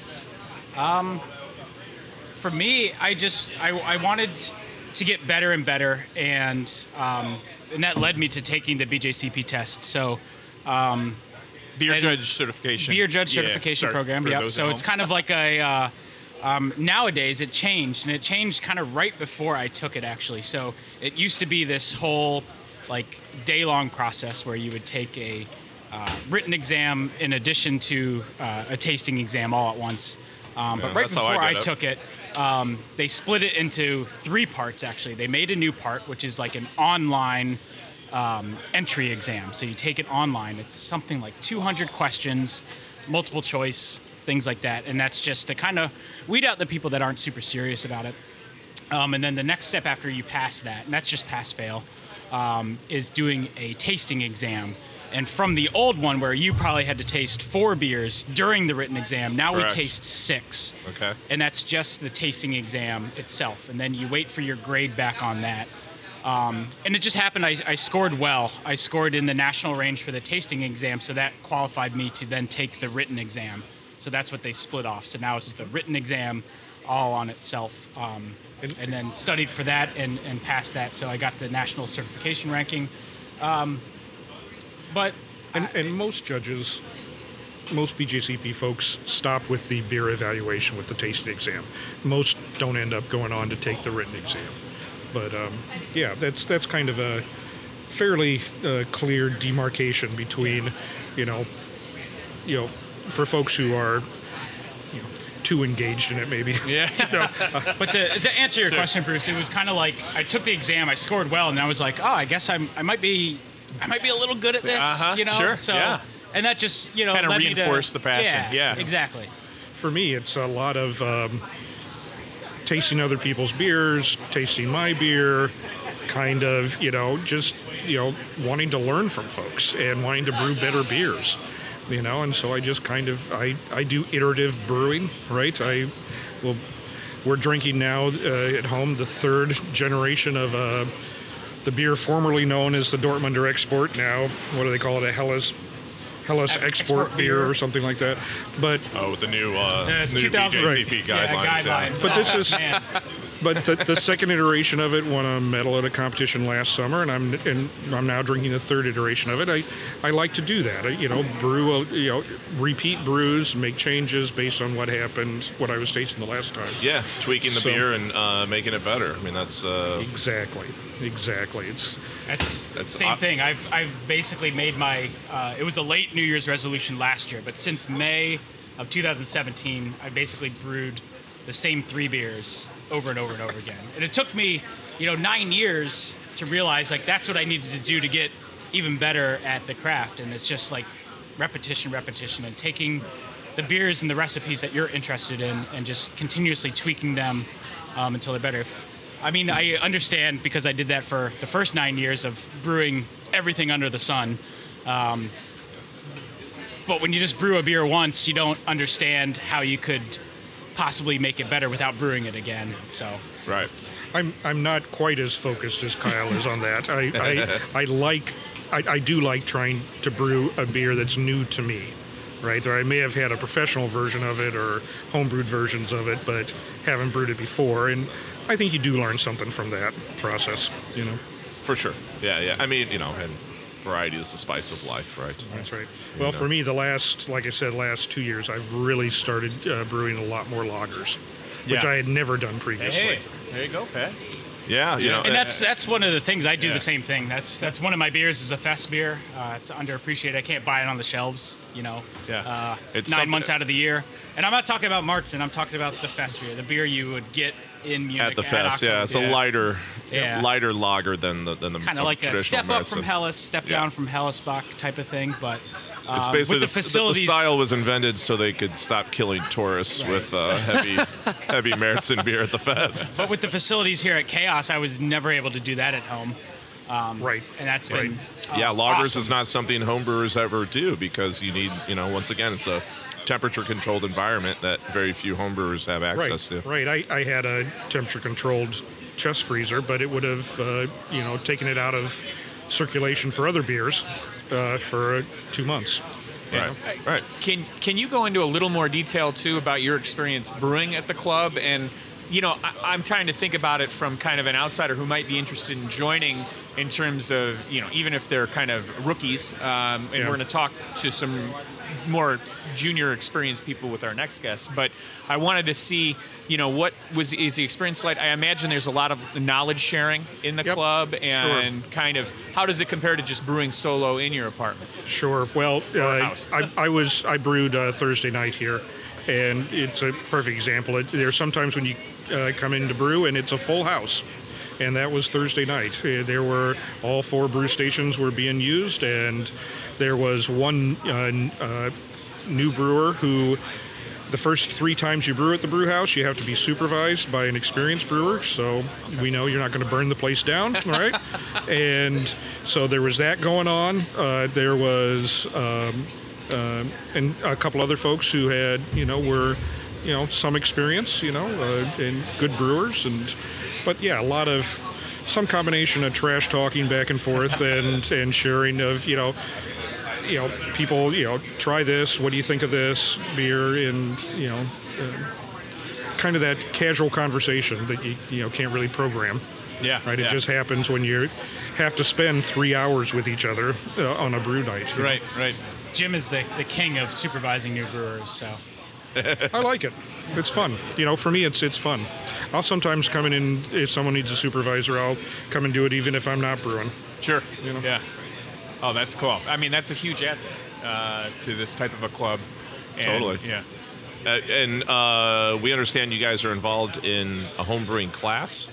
For me, I just I, I wanted to get better and better, and um, and that led me to taking the B J C P test. So. Um, Beer And- judge certification. Beer judge Yeah, certification sorry, program. for Yep. those So at it's home. kind of like a. Uh, um, nowadays, it changed, and it changed kind of right before I took it. Actually, so it used to be this whole like day-long process where you would take a uh, written exam in addition to uh, a tasting exam all at once. Um, Yeah, but right that's how I before I, did it. took it, um, they split it into three parts. Actually, they made a new part, which is like an online um, entry exam. So you take it online. It's something like two hundred questions, multiple choice, things like that. And that's just to kind of weed out the people that aren't super serious about it. Um, and then the next step after you pass that, and that's just pass-fail, um, is doing a tasting exam. And from the old one where you probably had to taste four beers during the written exam, now Correct. we taste six. Okay. And that's just the tasting exam itself. And then you wait for your grade back on that. Um, and it just happened, I, I scored well. I scored in the national range for the tasting exam, so that qualified me to then take the written exam. So that's what they split off. So now it's the written exam all on itself. Um, and then studied for that and, and passed that. So I got the national certification ranking. Um, but And, and most judges, most B J C P folks stop with the beer evaluation with the tasting exam. Most don't end up going on to take the written exam. But um, yeah, that's that's kind of a fairly uh, clear demarcation between, you know, you know, for folks who are, you know, too engaged in it, maybe. Yeah. But to, to answer your question, Bruce, it was kind of like I took the exam, I scored well, and I was like, oh, I guess I'm I might be I might be a little good at this, Uh-huh, you know. sure, So, yeah. and that just you know Kinda led me to- reinforced the passion, yeah. exactly. For me, it's a lot of um, tasting other people's beers, tasting my beer, kind of, you know, just, you know, wanting to learn from folks and wanting to brew better beers, you know, and so I just kind of, I, I do iterative brewing, right? I, well, we're drinking now uh, at home the third generation of uh, the beer formerly known as the Dortmunder Export, now, what do they call it, a Hellas Hellas Export export, beer, beer. or something like that. But Oh, with the new, uh, The new two thousand B J C P yeah, guidelines. yeah. guidelines. But this is- Man. But the, the second iteration of it won a medal at a competition last summer, and I'm and I'm now drinking the third iteration of it. I, I like to do that. I, you know, brew, a, you know, repeat brews, make changes based on what happened, what I was tasting the last time. Yeah, tweaking the So- beer and uh, making it better. I mean, that's uh, Exactly, exactly. It's That's That's same odd. thing. I've I've basically made my. Uh, it was a late New Year's resolution last year, but since May of two thousand seventeen, I basically brewed the same three beers over and over and over again. And it took me, you know, nine years to realize like that's what I needed to do to get even better at the craft. And it's just like repetition, repetition, and taking the beers and the recipes that you're interested in and just continuously tweaking them um, until they're better. If, I mean, I understand because I did that for the first nine years of brewing everything under the sun. Um, but when you just brew a beer once, you don't understand how you could possibly make it better without brewing it again. So Right. I'm I'm not quite as focused as Kyle is on that. I I, I like I, I do like trying to brew a beer that's new to me, right? Or I may have had a professional version of it or homebrewed versions of it, but haven't brewed it before. And I think you do learn something from that process, you know. For sure. Yeah, yeah. I mean, you know, and variety is the spice of life, right? That's right. Well, know. for me, the last, like I said, last two years, I've really started uh, brewing a lot more lagers, which Yeah. I had never done previously. Hey, there you go, Pat. Yeah, you know. and that's that's one of the things I do Yeah. the same thing. That's that's one of my beers is a fest beer. Uh, it's underappreciated. I can't buy it on the shelves, you know. Yeah. Uh, It's nine something- months out of the year, and I'm not talking about Markson. I'm talking about the fest beer, the beer you would get in Munich at the fest, yeah, it's Oktoberfest. a lighter, Yeah. lighter lager than the than the kind of like a traditional step up from Märzen. Helles, step Yeah. down from Hellesbach type of thing. But um, It's basically with the the, the- facilities, the style was invented so they could stop killing tourists Right. with uh, heavy, heavy Märzen beer at the fest. but with the facilities here at Chaos, I was never able to do that at home, Right. and that's Right. been uh, yeah, lagers awesome. is not something homebrewers ever do because you need, you know, once again, it's a temperature-controlled environment that very few homebrewers have access Right. to. Right. I, I had a temperature-controlled chest freezer, but it would have, uh, you know, taken it out of circulation for other beers uh, for uh, two months. Right, right. Can can you go into a little more detail too about your experience brewing at the club? And you know, I, I'm trying to think about it from kind of an outsider who might be interested in joining. In terms of, you know, even if they're kind of rookies, um, and Yeah. we're going to talk to some more junior experienced people with our next guest. But I wanted to see, you know, what was is the experience like? I imagine there's a lot of knowledge sharing in the Yep. club, and kind of how does it compare to just brewing solo in your apartment? Sure. Well, uh, house. I, I was I brewed uh, Thursday night here, and it's a perfect example. It, there's sometimes when you uh, come in to brew and it's a full house, and that was Thursday night. Uh, there were all four brew stations were being used, and there was one uh, n- uh, new brewer who. The first three times you brew at the brew house, you have to be supervised by an experienced brewer. So we know you're not going to burn the place down, right? And so there was that going on. Uh, there was um, uh, and a couple other folks who had, you know, were, you know, some experience, you know, uh, and good brewers. And but yeah, a lot of some combination of trash talking back and forth and and sharing of, you know. You know, people, you know, try this. What do you think of this beer? And, you know, uh, kind of that casual conversation that you, you know, can't really program. Yeah, Right? yeah. It just happens when you have to spend three hours with each other uh, on a brew night. you know. Right, right. Jim is the, the king of supervising new brewers, so I like it. It's fun. You know, for me, it's it's fun. I'll sometimes come in and if someone needs a supervisor, I'll come and do it even if I'm not brewing. Sure. You know? Yeah. Oh, that's cool. I mean, that's a huge asset uh, to this type of a club. And, Totally. Yeah. Uh, and uh, we understand you guys are involved in a homebrewing class.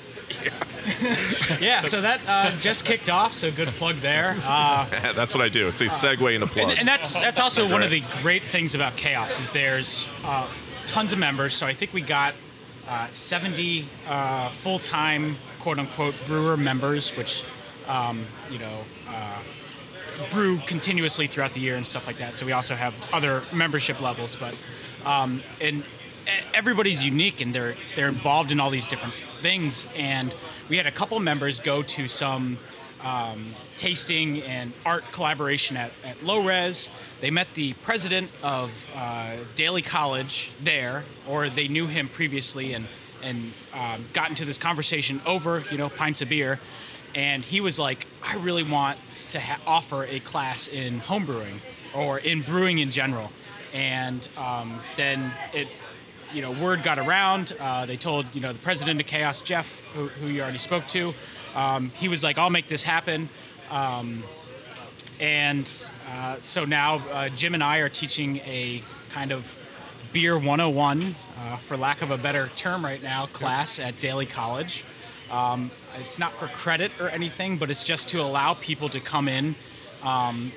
yeah. So that uh, just kicked off. So good plug there. Uh, That's what I do. It's a segue into plugs. and, and that's that's also That's one of right. the great things about Chaos is there's uh, tons of members. So I think we got uh, seventy uh, full-time quote unquote brewer members, which um, you know. Uh, brew continuously throughout the year and stuff like that. So we also have other membership levels, but um, and e- everybody's unique and they're they're involved in all these different things. And we had a couple members go to some um, tasting and art collaboration at, at Low Res. They met the president of uh, Daly College there, or they knew him previously and and um, got into this conversation over you know pints of beer. And he was like, I really want to ha- offer a class in homebrewing or in brewing in general. And um, then it, you know, word got around. Uh, they told, you know, the president of Chaos, Jeff, who, who you already spoke to. Um, he was like, I'll make this happen. Um, and uh, so now uh, Jim and I are teaching a kind of Beer one oh one, uh, for lack of a better term right now, class at Daly College. Um, it's not for credit or anything, but it's just to allow people to come in um,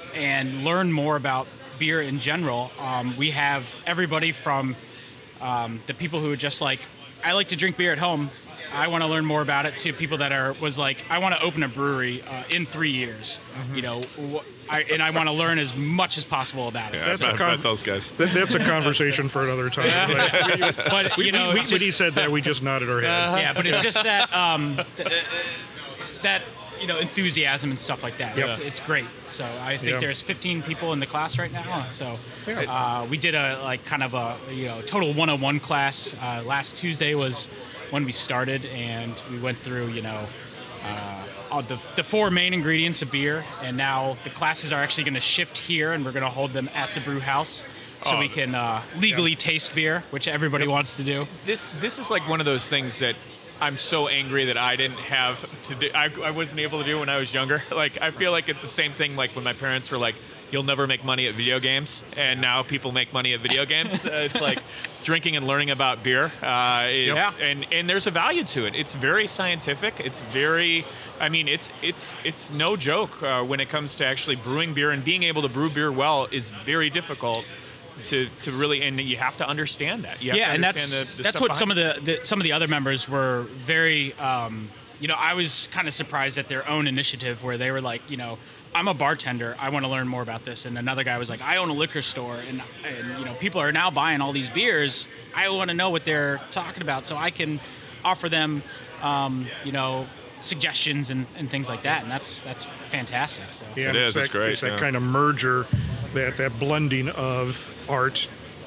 and learn more about beer in general. Um, we have everybody from um, the people who are just like, I like to drink beer at home, I want to learn more about it, to people that are was like, I want to open a brewery uh, in three years, mm-hmm. you know, wh- I, and I want to learn as much as possible about it. Yeah, that's a I con- bet those guys. That, that's a conversation for another time. Like, But you know, we, we, just, when he said that, we just nodded our head. yeah, but it's just that um, th- uh, that you know enthusiasm and stuff like that. It's, Yeah. it's great. So I think Yeah. there's fifteen people in the class right now. So Yeah. uh, we did a like kind of a you know total one oh one class. Uh, last Tuesday was when we started, and we went through you know. Uh, all the, the four main ingredients of beer, and now the classes are actually going to shift here, and we're going to hold them at the brew house so Oh. we can uh, legally Yeah. taste beer, which everybody wants to do. This this is like one of those things that I'm so angry that I didn't have to do. I, I wasn't able to do when I was younger. Like I feel like it's the same thing. Like when my parents were like, "You'll never make money at video games," and now people make money at video games. uh, it's like drinking and learning about beer. Uh, is, Yeah. and and there's a value to it. It's very scientific. It's very. I mean, it's it's it's no joke uh, when it comes to actually brewing beer, and being able to brew beer well is very difficult. To, to really, and you have to understand that. You have Yeah, to and understand that's the, the that's stuff what some of behind the, the some of the other members were very. Um, you know, I was kind of surprised at their own initiative where they were like, you know, I'm a bartender, I want to learn more about this, and another guy was like, I own a liquor store, and and you know, people are now buying all these beers. I want to know what they're talking about so I can offer them, um, you know, suggestions and, and things like that, and that's that's fantastic. So Yeah, It it's is, That, it's great, It's that yeah. kind of merger, that that blending of art,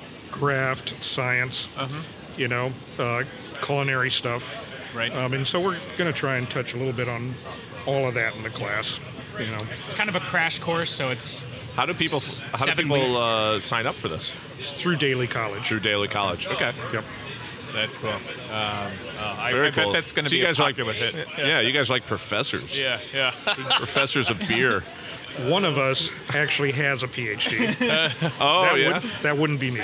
craft, science, you know, uh, culinary stuff. Right. Um, and so we're going to try and touch a little bit on all of that in the class. You know, it's kind of a crash course. So it's How do people S- how do seven people weeks. uh, sign up for this? through Daly College. Through Daly College. Okay. Yep. That's cool. Um, uh, I, Very I cool. bet that's going to So be you a guys are like- popular hit. Yeah, you guys like professors. Yeah, yeah. Professors of beer. One of us actually has a P H D. Oh, that, yeah. would, that wouldn't be me.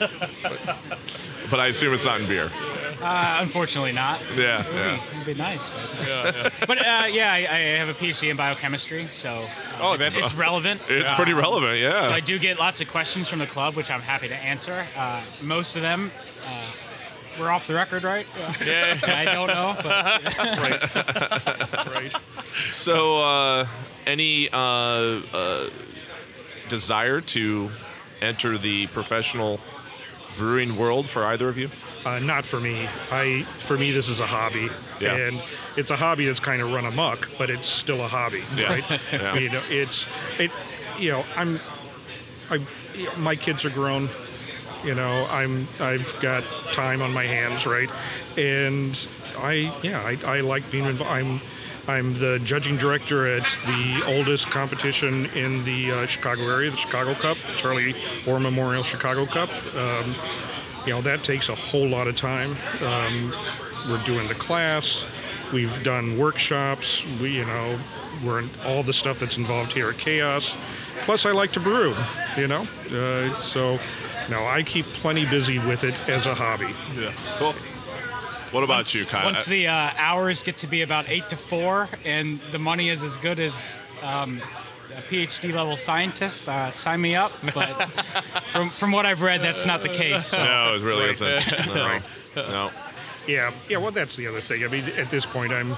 But I assume it's not in beer. uh, unfortunately not. Yeah, It would, yeah. be, it would be nice. But, but uh, yeah, I, I have a PhD in biochemistry, so uh, Oh, it's, that's- it's relevant. It's Um, pretty relevant, yeah. So I do get lots of questions from the club, which I'm happy to answer. Uh, most of them, uh, we're off the record, right? Yeah. I don't know, but Right. Right. So, uh, any uh, uh, desire to enter the professional brewing world for either of you? Uh, not for me. I for me this is a hobby, Yeah. and it's a hobby that's kind of run amok, but it's still a hobby, Yeah. right? Yeah. You know, it's it. You know, I'm. I my kids are grown. You know, I'm. I've got time on my hands, right? And I, yeah, I, I like being involved. I'm. I'm the judging director at the oldest competition in the uh, Chicago area, the Chicago Cup, Charlie War Memorial Chicago Cup. Um, you know, that takes a whole lot of time. Um, we're doing the class. We've done workshops. We, you know, we're in all the stuff that's involved here at Chaos. Plus, I like to brew, you know. Uh, so, no, I keep plenty busy with it as a hobby. Yeah. Cool. What about once, you, Kyle? once the uh, hours get to be about eight to four, and the money is as good as um, a PhD level scientist, uh, sign me up. But from from what I've read, that's not the case. So. No, it really isn't. No. No. Yeah, yeah. Well, that's the other thing. I mean, at this point, I'm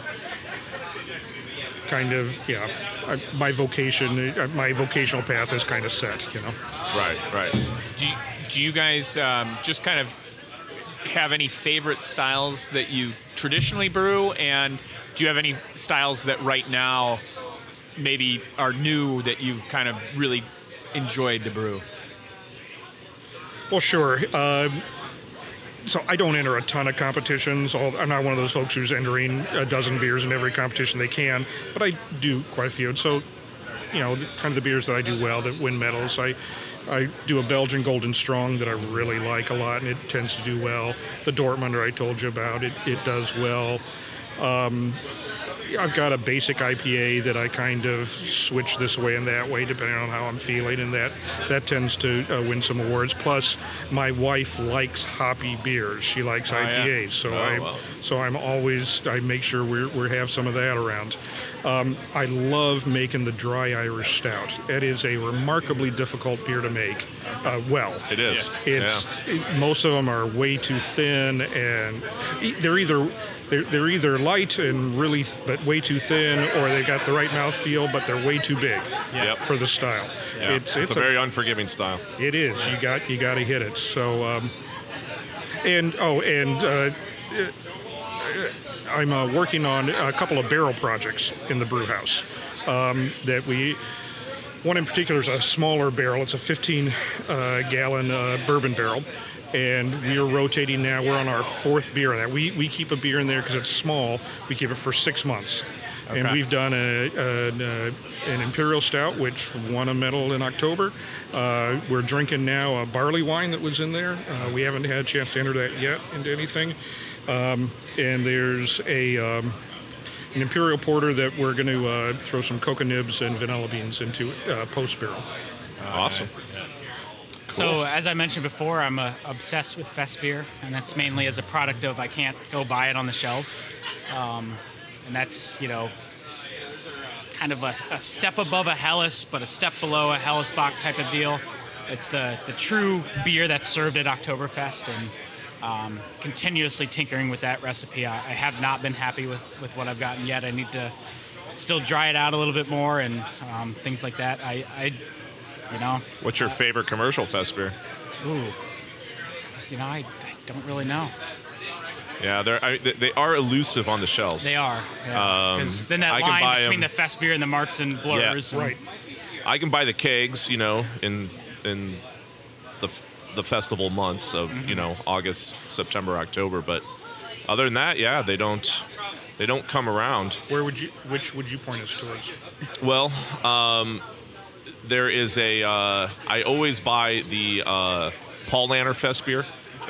kind of, yeah. I, my vocation, uh, my vocational path is kind of set. You know. Right, right. Do you, do you guys um, just kind of have any favorite styles that you traditionally brew, and do you have any styles that right now maybe are new that you've kind of really enjoyed to brew? Well, sure. Um, so I don't enter a ton of competitions. All- I'm not one of those folks who's entering a dozen beers in every competition they can, but I do quite a few. And so, you know, the kind of the beers that I do well that win medals, I I do a Belgian Golden Strong that I really like a lot, and it tends to do well. The Dortmunder I told you about, it, it does well. Um, I've got a basic I P A that I kind of switch this way and that way depending on how I'm feeling, and that that tends to uh, win some awards. Plus, my wife likes hoppy beers; she likes Oh, I P As, yeah. so Oh, I wow. so I'm always I make sure we we have some of that around. Um, I love making the dry Irish Stout. It is a remarkably difficult beer to make. Uh, well, It is. it's Yeah. it- most of them are way too thin, and e- they're either they're, they're either light and really th- but way too thin, or they got the right mouthfeel but they're way too big Yep. for the style. Yeah. It's It's, it's a very unforgiving style. it is. You got you got to hit it. So um, and oh and. Uh, I'm uh, working on a couple of barrel projects in the brew house um, that we. One in particular is a smaller barrel. It's a fifteen uh, gallon uh, bourbon barrel, and we are rotating now. We're on our fourth beer of that. We we keep a beer in there because it's small. We keep it for six months, and Okay. we've done a, an, uh, an imperial stout which won a medal in October. Uh, we're drinking now a barley wine that was in there. Uh, we haven't had a chance to enter that yet into anything. Um, and there's a um, an imperial porter that we're going to uh, throw some coca nibs and vanilla beans into uh, post barrel. Awesome. So as I mentioned before, I'm uh, obsessed with Fest beer, and that's mainly as a product of I can't go buy it on the shelves, um, and that's you know kind of a, a step above a Helles, but a step below a Hellesbach type of deal. It's the the true beer that's served at Oktoberfest, and um, continuously tinkering with that recipe. I, I have not been happy with, with what I've gotten yet. I need to still dry it out a little bit more and um, things like that. I, I, you know, What's your favorite commercial fest beer? ooh, you know, I, I don't really know. Yeah, they're I, they- they are elusive on the shelves. They are, because then that I can line buy between 'em. the Fest beer and the Marks and Blurs. and- Right. I can buy the kegs, you know, in in the f- the festival months of you know August, September, October. But other than that, yeah, they don't they don't come around. Where would you? Which would you point us towards? Well, um, there is a. Uh, I always buy the uh, Paul Lanner Fest beer,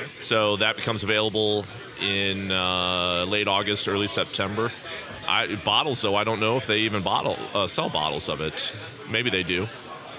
so that becomes available in uh, late August, early September. I, bottles, though, I don't know if they even bottle uh, sell bottles of it. Maybe they do.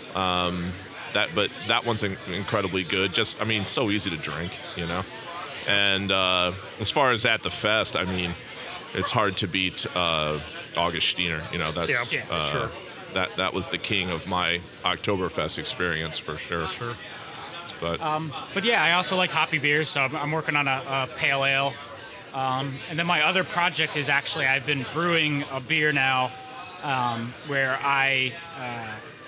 Um, that, but that one's in- incredibly good. Just, I mean, so easy to drink, you know. And uh, as far as at the fest, I mean, it's hard to beat uh, August Steiner. You know, that's Yeah, yeah, uh, sure. that that was the king of my Oktoberfest experience for sure. Sure. But But yeah, I also like hoppy beers, so I'm, I'm working on a, a pale ale. Um, and then my other project is actually I've been brewing a beer now um, where I uh,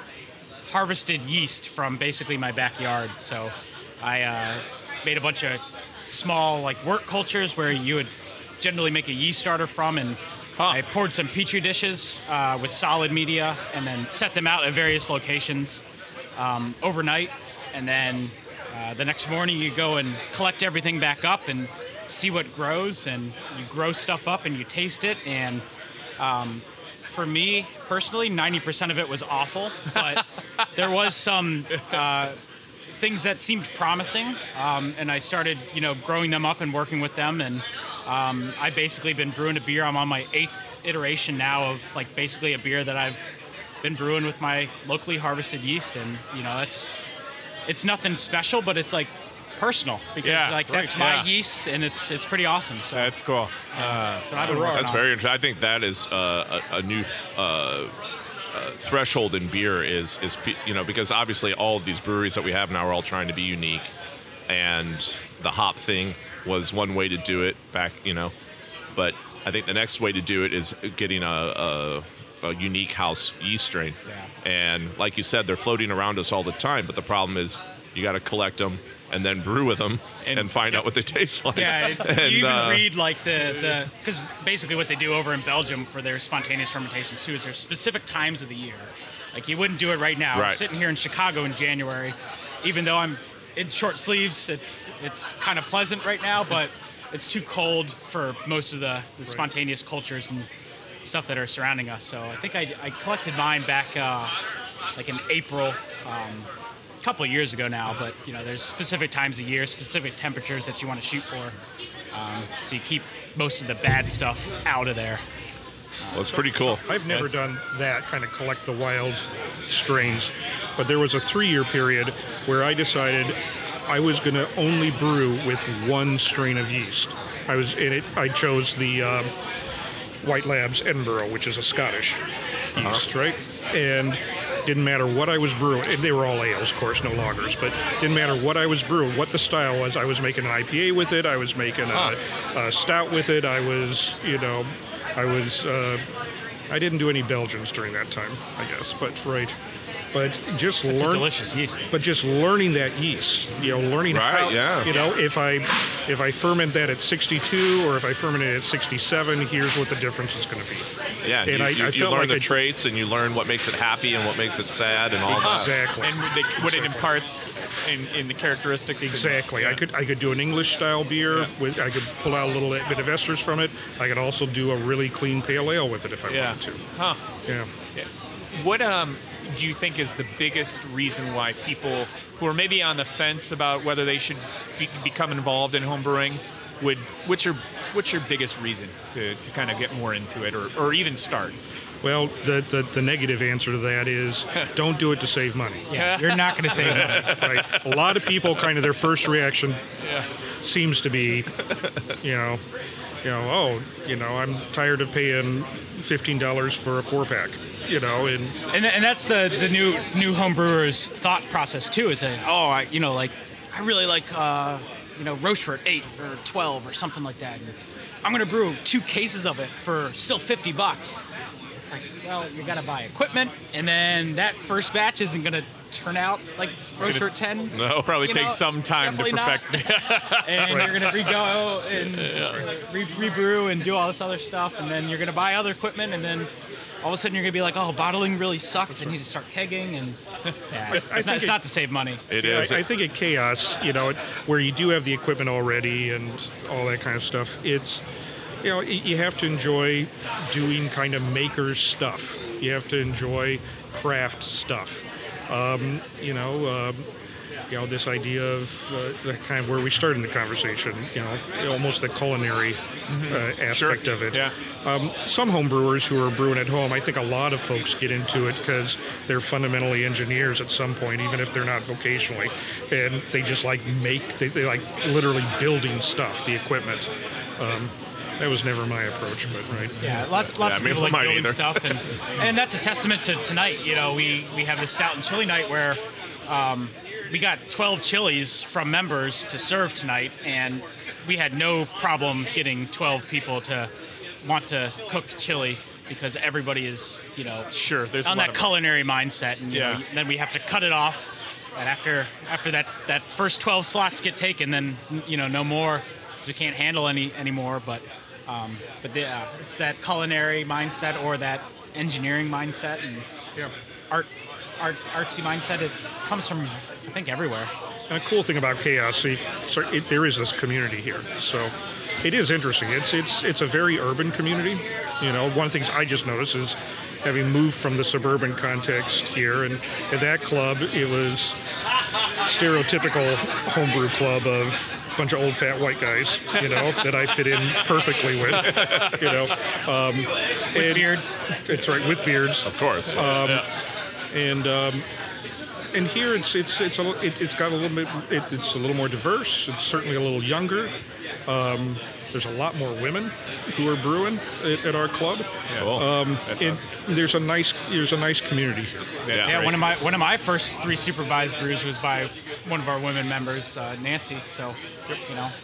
harvested yeast from basically my backyard. So I uh, made a bunch of small like wort cultures where you would generally make a yeast starter from, and I poured some petri dishes uh, with solid media and then set them out at various locations um, overnight, and then uh, the next morning you go and collect everything back up and see what grows, and you grow stuff up and you taste it. And um, for me personally, ninety percent of it was awful, but there was some uh, things that seemed promising, um, and I started, you know, growing them up and working with them. And um, I've basically been brewing a beer. I'm on my eighth iteration now of like basically a beer that I've been brewing with my locally harvested yeast, and you know, it's it's nothing special, but it's like personal because Yeah, like that's right, my yeah. yeast, and it's it's pretty awesome. So That's cool. that's what I've been working that's on. very interesting. I think that is uh, a, a new uh, uh, threshold in beer is is pe- you know, because obviously all of these breweries that we have now are all trying to be unique, and the hop thing was one way to do it back, you know, but I think the next way to do it is getting a, a, a unique house yeast strain. Yeah. And like you said, they're floating around us all the time, but the problem is you got to collect them and then brew with them and, And- find out what they taste like. Yeah, it- And, you even uh, read like the the because basically what they do over in Belgium for their spontaneous fermentations too is there's specific times of the year. Like you wouldn't do it right now. Right. I'm sitting here in Chicago in January, even though I'm in short sleeves, it's it's kind of pleasant right now, but it's too cold for most of the, the spontaneous cultures and stuff that are surrounding us. So I think I, I collected mine back uh, like in April. Um, a couple of years ago now, but you know, there's specific times of year, specific temperatures that you want to shoot for. Um, so you keep most of the bad stuff out of there. Well, it's pretty cool. I've never done that, kind of collect the wild strains, but there was a three-year period where I decided I was going to only brew with one strain of yeast. I was in it. I chose the um, White Labs Edinburgh, which is a Scottish yeast, uh-huh. right? And didn't matter what I was brewing. And they were all ales, of course, no lagers, but didn't matter what I was brewing, what the style was. I was making an I P A with it. I was making a, a stout with it. I was, you know, I was. Uh, I didn't do any Belgians during that time, I guess. But right. But just It's learn, a delicious yeast. But just learning that yeast, you know, learning Right, how, yeah. you know, if I if I ferment that at sixty-two or if I ferment it at sixty-seven, here's what the difference is going to be. Yeah, and you, I, you, I you felt learn like the I, traits and you learn what makes it happy and what makes it sad and all that. exactly. And they, what it imparts in, in the characteristics. Exactly. And, I could I could do an English style beer. Yeah. With I could pull out a little bit of esters from it. I could also do a really clean pale ale with it if I Yeah. wanted to. Huh. Yeah. Yeah. What um do you think is the biggest reason why people who are maybe on the fence about whether they should be, become involved in homebrewing would what's your what's your biggest reason to, to kind of get more into it or, or even start? Well, the, the the negative answer to that is don't do it to save money. Yeah, you're not going to save money. Right. A lot of people kind of their first reaction Yeah. seems to be, you know, you know, oh, you know, I'm tired of paying fifteen dollars for a four pack, you know, and And, and that's the, the new new homebrewers thought process too. Is that oh, I you know like I really like uh, you know Rochefort eight or twelve or something like that. And I'm gonna brew two cases of it for still fifty bucks. It's like, well, you gotta buy equipment, and then that first batch isn't gonna turn out like Rochefort ten. No, Probably You takes know, some time to definitely not. perfect. And you're gonna re-go and re- rebrew and do all this other stuff, and then you're gonna buy other equipment, and then all of a sudden you're gonna be like, oh, bottling really sucks. I need to start kegging, and yeah, it's, I not, think it's it- not to save money. It Yeah, is. I, I think at Chaos, you know, where you do have the equipment already and all that kind of stuff, it's, you know, y- you have to enjoy doing kind of maker stuff. You have to enjoy craft stuff. Um, you know, um, you know, this idea of uh, the kind of where we started in the conversation, you know, almost the culinary uh, aspect of it. Yeah. Um, some home brewers who are brewing at home, I think a lot of folks get into it because they're fundamentally engineers at some point, even if they're not vocationally, and they just like make, they, they like literally building stuff, the equipment. Um, that was never my approach, but right. Yeah, lots, lots Yeah, of me- people like mine building either. stuff, and and that's a testament to tonight. You know, we we have this stout and chili night where um, we got twelve chilies from members to serve tonight, and we had no problem getting twelve people to want to cook chili because everybody is, you know, Sure, there's a on lot that of- culinary mindset, and you Yeah. know, then we have to cut it off. And after after that, that first twelve slots get taken, then you know no more, so we can't handle any anymore. But um, but the, uh, it's that culinary mindset or that engineering mindset and Yeah. art art artsy mindset. It comes from I think everywhere. And a cool thing about Chaos, if, so it, there is this community here, so it is interesting. It's it's it's a very urban community. You know, one of the things I just noticed is having moved from the suburban context here, and at that club, it was stereotypical homebrew club of a bunch of old fat white guys, you know, that I fit in perfectly with, you know. Um, With and- beards. That's right, with beards. Of course. And um, and here it's it's it's a, it, it's got a little bit it, it's a little more diverse. It's certainly a little younger. Um, there's a lot more women who are brewing at, at our club. Cool. Um, That's and awesome. there's a nice there's a nice community here. Yeah, Yeah, great. one of my one of my first three supervised brews was by one of our women members, uh, Nancy. So you know.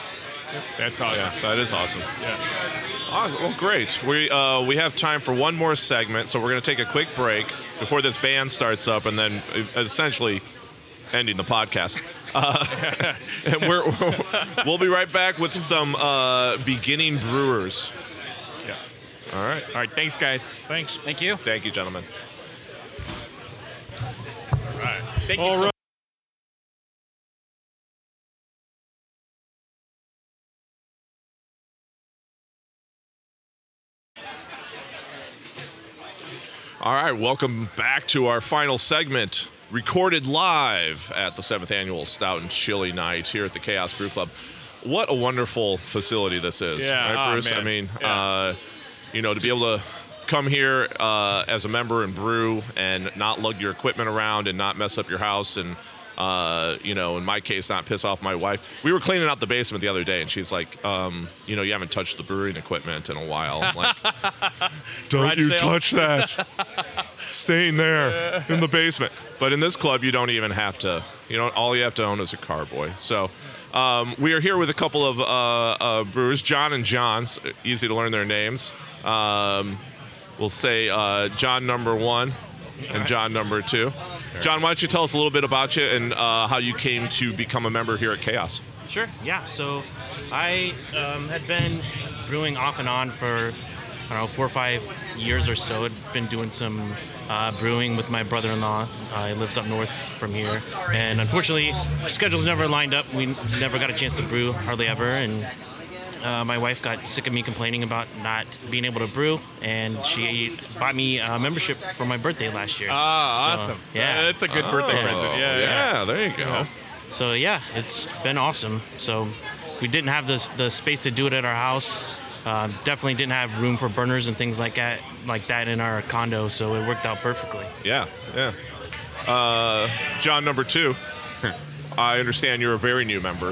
That's awesome. Yeah, that is awesome. Yeah. Oh, well, great. We uh, we have time for one more segment, so we're going to take a quick break before this band starts up, and then essentially ending the podcast. Uh, and we're, we're we'll be right back with some uh, beginning brewers. Yeah. All right. All right. Thanks, guys. Thanks. Thank you. Thank you, gentlemen. All right. Thank you All so right. All right, welcome back to our final segment, recorded live at the seventh Annual Stout and Chili Night here at the Chaos Brew Club. what a wonderful facility this is, Yeah. right, Oh, Bruce? man. I mean, Yeah. uh, you know, to be able to come here uh, as a member and brew and not lug your equipment around and not mess up your house and, uh, you know, in my case, not piss off my wife. We were cleaning out the basement the other day, and she's like, um, you know, you haven't touched the brewing equipment in a while. I'm like, don't Garage you sale? touch that. Staying there in the basement. But in this club, you don't even have to, you know, all you have to own is a carboy. So um, we are here with a couple of uh, uh, brewers, John and John. It's easy to learn their names. Um, we'll say uh, John number one and John number two. John, why don't you tell us a little bit about you and uh, how you came to become a member here at Chaos? Sure. Yeah. So I um, had been brewing off and on for, I don't know, four or five years or so. I'd been doing some uh, brewing with my brother-in-law. Uh, he lives up north from here. And unfortunately, our schedules never lined up. We never got a chance to brew, hardly ever. And uh, my wife got sick of me complaining about not being able to brew. And she bought me a membership for my birthday last year. Ah, So, awesome. yeah. That's a good birthday Oh, present. Yeah, yeah. yeah, there you go. So yeah, it's been awesome. So we didn't have this the space to do it at our house. Uh, definitely didn't have room for burners and things like that, like that in our condo. So it worked out perfectly. Yeah, yeah. Uh, John number two, I understand you're a very new member.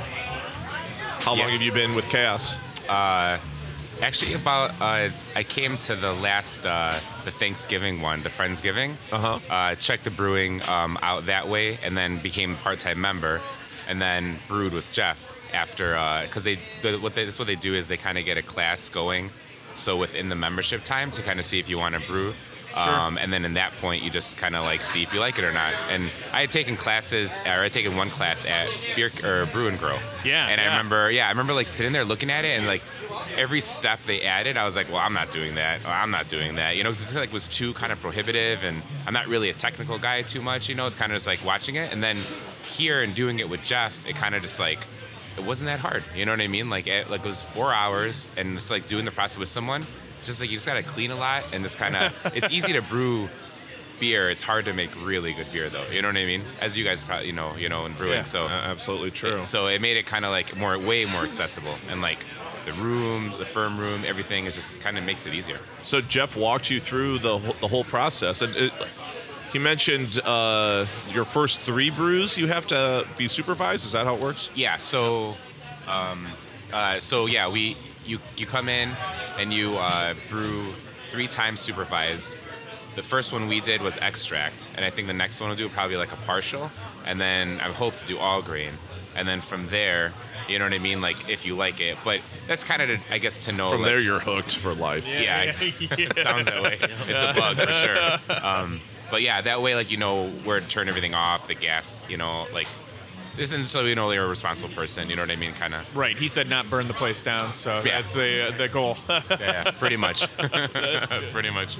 How long Yeah. have you been with Chaos? Uh, actually, about uh, I came to the last uh, the Thanksgiving one, the Friendsgiving. Uh-huh. Uh, checked the brewing um, out that way, and then became a part-time member, and then brewed with Jeff after because they the, what they that's what they do is they kind of get a class going, so within the membership time to kind of see if you want to brew. Um, and then in that point, you just kind of like see if you like it or not. And I had taken classes, or I had taken one class at Beer or Brew and Grow. Yeah, And I yeah. remember, yeah, I remember like sitting there looking at it, and like every step they added, I was like, well, I'm not doing that. Or, I'm not doing that. You know, because it like was too kind of prohibitive, and I'm not really a technical guy too much. You know, it's kind of just like watching it, and then here and doing it with Jeff, it kind of just like it wasn't that hard. You know what I mean? Like it, like it was four hours, and it's like doing the process with someone. Just like you just gotta clean a lot, and just kind of it's easy to brew beer. It's hard to make really good beer, though. You know what I mean? As you guys probably you know, you know, in brewing. Yeah, so a- absolutely true. So it made it kind of like more, way more accessible, and like the room, the firm room, everything is just kind of makes it easier. So Jeff walked you through the whole- the whole process, and it, he mentioned uh, your first three brews you have to be supervised. Is that how it works? Yeah. So, um, uh, so yeah, we you you come in and you uh, brew three times supervised. The first one we did was extract, and I think the next one we'll do probably like a partial, and then I hope to do all grain, and then from there, you know what I mean? Like if you like it, but that's kind of I guess to know. From like, there, you're hooked for life. Yeah, it's, it sounds that way. It's a bug for sure. Um, but yeah, that way, like you know where to turn everything off, the gas, you know, like this, and so you know you're a responsible person. You know what I mean? Kind of. Right. He said not burn the place down, so Yeah. that's the uh, the goal. Yeah, pretty much. pretty much.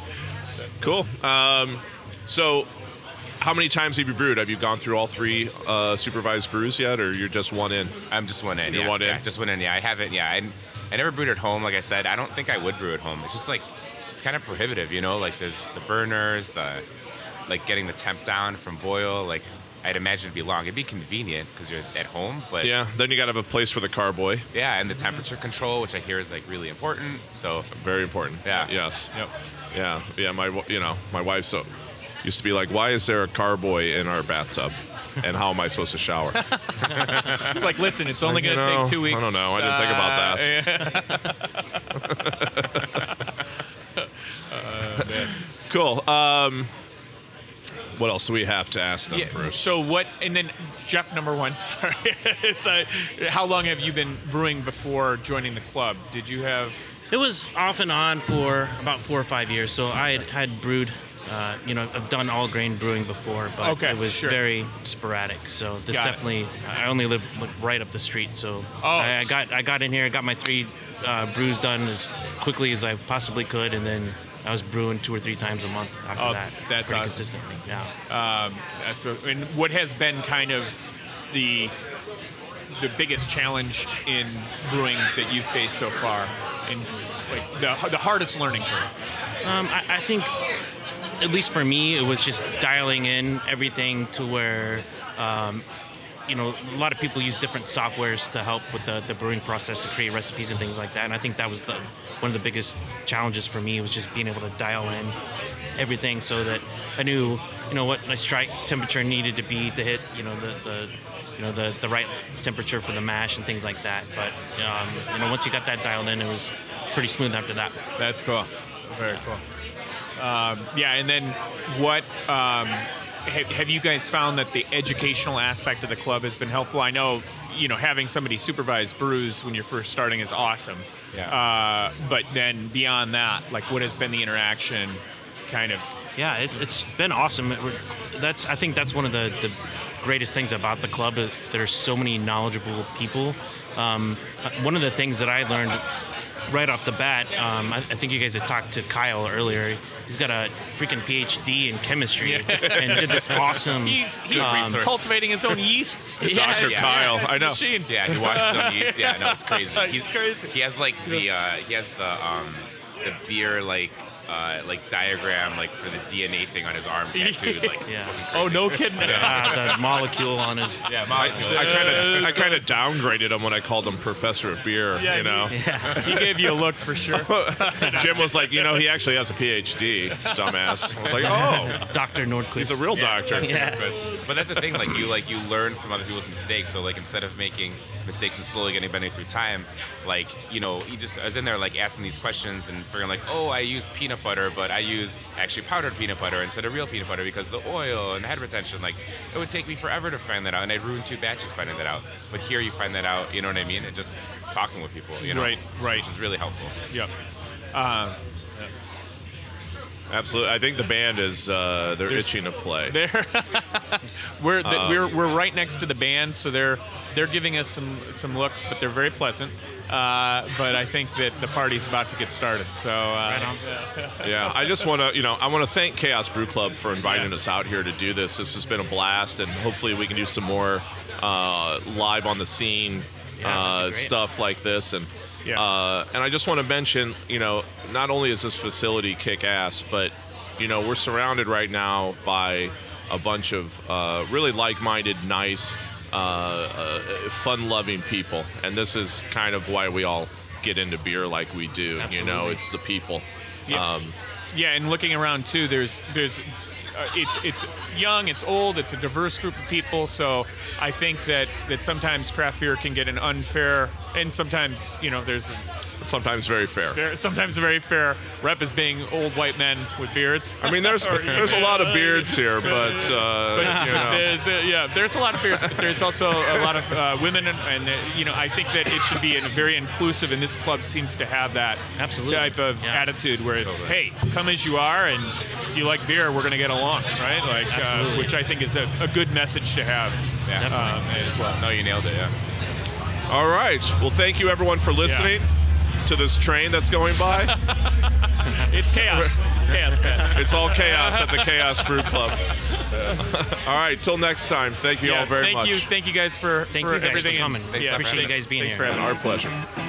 Cool. Um, so, how many times have you brewed? Have you gone through all three uh, supervised brews yet, or you're just one in? I'm just one in. You're yeah, one in? Yeah, just one in. Yeah, I haven't. Yeah, I, I never brewed at home. Like I said, I don't think I would brew at home. It's just like it's kind of prohibitive, you know. Like there's the burners, the like getting the temp down from boil. Like I'd imagine it'd be long. It'd be convenient because you're at home, but Yeah. Then you got to have a place for the carboy. yeah, and the temperature control, which I hear is like really important. So Very important. Yeah. Yes. Yep. Yeah. Yeah. My w- you know my wife so used to be like, why is there a carboy in our bathtub? And how am I supposed to shower? It's like, listen, it's only You going to know, take two weeks. I don't know. I didn't think about that. Uh, Cool. Um, what else do we have to ask them, Yeah. Bruce? So what? And then Jeff, number one. Sorry, it's uh, how long have you been brewing before joining the club? Did you have? It was off and on for about four or five years. So I had, had brewed, uh, you know, I've done all grain brewing before, but Okay, it was sure. very sporadic. So this Got it. definitely, I only live like, right up the street. So Oh, I, I got I got in here, I got my three uh, brews done as quickly as I possibly could, and then I was brewing two or three times a month after Oh, that. that's pretty awesome. consistently. Yeah. Um, that's what, and what has been kind of the the biggest challenge in brewing that you've faced so far, and like the the hardest learning curve. Um, I, I think, at least for me, it was just dialing in everything to where um, you know, a lot of people use different softwares to help with the, the brewing process to create recipes and things like that. And I think that was the one of the biggest challenges for me, was just being able to dial in everything so that I knew, you know, what my strike temperature needed to be to hit, you know, the, the you know, the, the right temperature for the mash and things like that. But, um, you know, once you got that dialed in, it was pretty smooth after that. That's cool. Very cool. Um, yeah, and then what, um, have, have you guys found that the educational aspect of the club has been helpful? I know, you know, having somebody supervise brews when you're first starting is awesome. Yeah. Uh, but then beyond that, like, what has been the interaction kind of? Yeah, it's it's been awesome. It, that's I think that's one of the, the greatest things about the club. That there's so many knowledgeable people. Um, one of the things that I learned right off the bat, um, I, I think you guys had talked to Kyle earlier. He's got a freaking P H D in chemistry and did this awesome. He's, he's um, cultivating his own yeasts. Yeah, Doctor yeah, Kyle, yeah, I know. Machine. Yeah, he washes his own yeast. Yeah, no, it's crazy. He's crazy. He has like the uh, he has the um, the beer like uh, like diagram like for the D N A thing on his arm tattooed. Like, it's Yeah. fucking Oh, crazy. no kidding. uh, the molecule on his. Yeah, molecule. I kind of I kind of downgraded him when I called him Professor of Beer. Yeah, you know, He gave you a look for sure. Jim was like, you know, he actually has a P H D, dumbass. I was like, oh, Doctor Nordquist. he's a real doctor. Yeah. But that's the thing, like you like you learn from other people's mistakes. So like instead of making mistakes and slowly getting better through time, like, you know, you just I was in there like asking these questions and figuring like, oh, I use peanut butter, but I use actually powdered peanut butter instead of real peanut butter because the oil and head retention, like it would take me forever to find that out, and I'd ruin two batches finding that out. But here you find that out, you know what I mean? And just talking with people, you know, Right, right. which is really helpful. Yep. Uh, Absolutely. I think the band is uh, they're There's- itching to play. They're we're the, Um, we're we're right next to the band, so they're they're giving us some some looks, but they're very pleasant. Uh, but I think that the party's about to get started. So uh, Yeah, I just want to, you know, I want to thank Chaos Brew Club for inviting Yeah. us out here to do this. This has been a blast, and hopefully we can do some more uh, live on the scene Yeah, that'd uh, be great. stuff like this. And Yeah. uh, and I just want to mention, you know, not only is this facility kick ass, but you know, we're surrounded right now by a bunch of uh, really like-minded, nice, uh, uh, fun-loving people, and this is kind of why we all get into beer like we do. You know, Absolutely. it's the people. Yeah. Um, yeah, and looking around too, there's there's uh, it's it's young, it's old, it's a diverse group of people. So I think that that sometimes craft beer can get an unfair, and sometimes you know there's a, sometimes very fair. there sometimes a very fair rep as being old white men with beards. I mean, there's there's a lot of beards here, but, uh, you know, There's a, yeah, there's a lot of beards, but there's also a lot of uh, women, and, and uh, you know, I think that it should be a very inclusive, and this club seems to have that Absolutely. type of Yeah. attitude where it's, Totally. hey, come as you are, and if you like beer, we're gonna get along, right? Like, uh, Absolutely. which I think is a, a good message to have Yeah, um, as well. No, you nailed it. Yeah. all right. Well, thank you everyone for listening to this train that's going by. It's chaos. It's chaos, man. It's all chaos at the Chaos Brew Club. All right, till next time. Thank you Yeah, all very thank much. you, thank you guys for Thank for you guys for everything. and- coming. Thanks yeah, for Appreciate you having us. guys being Thanks here. for having us. Our pleasure.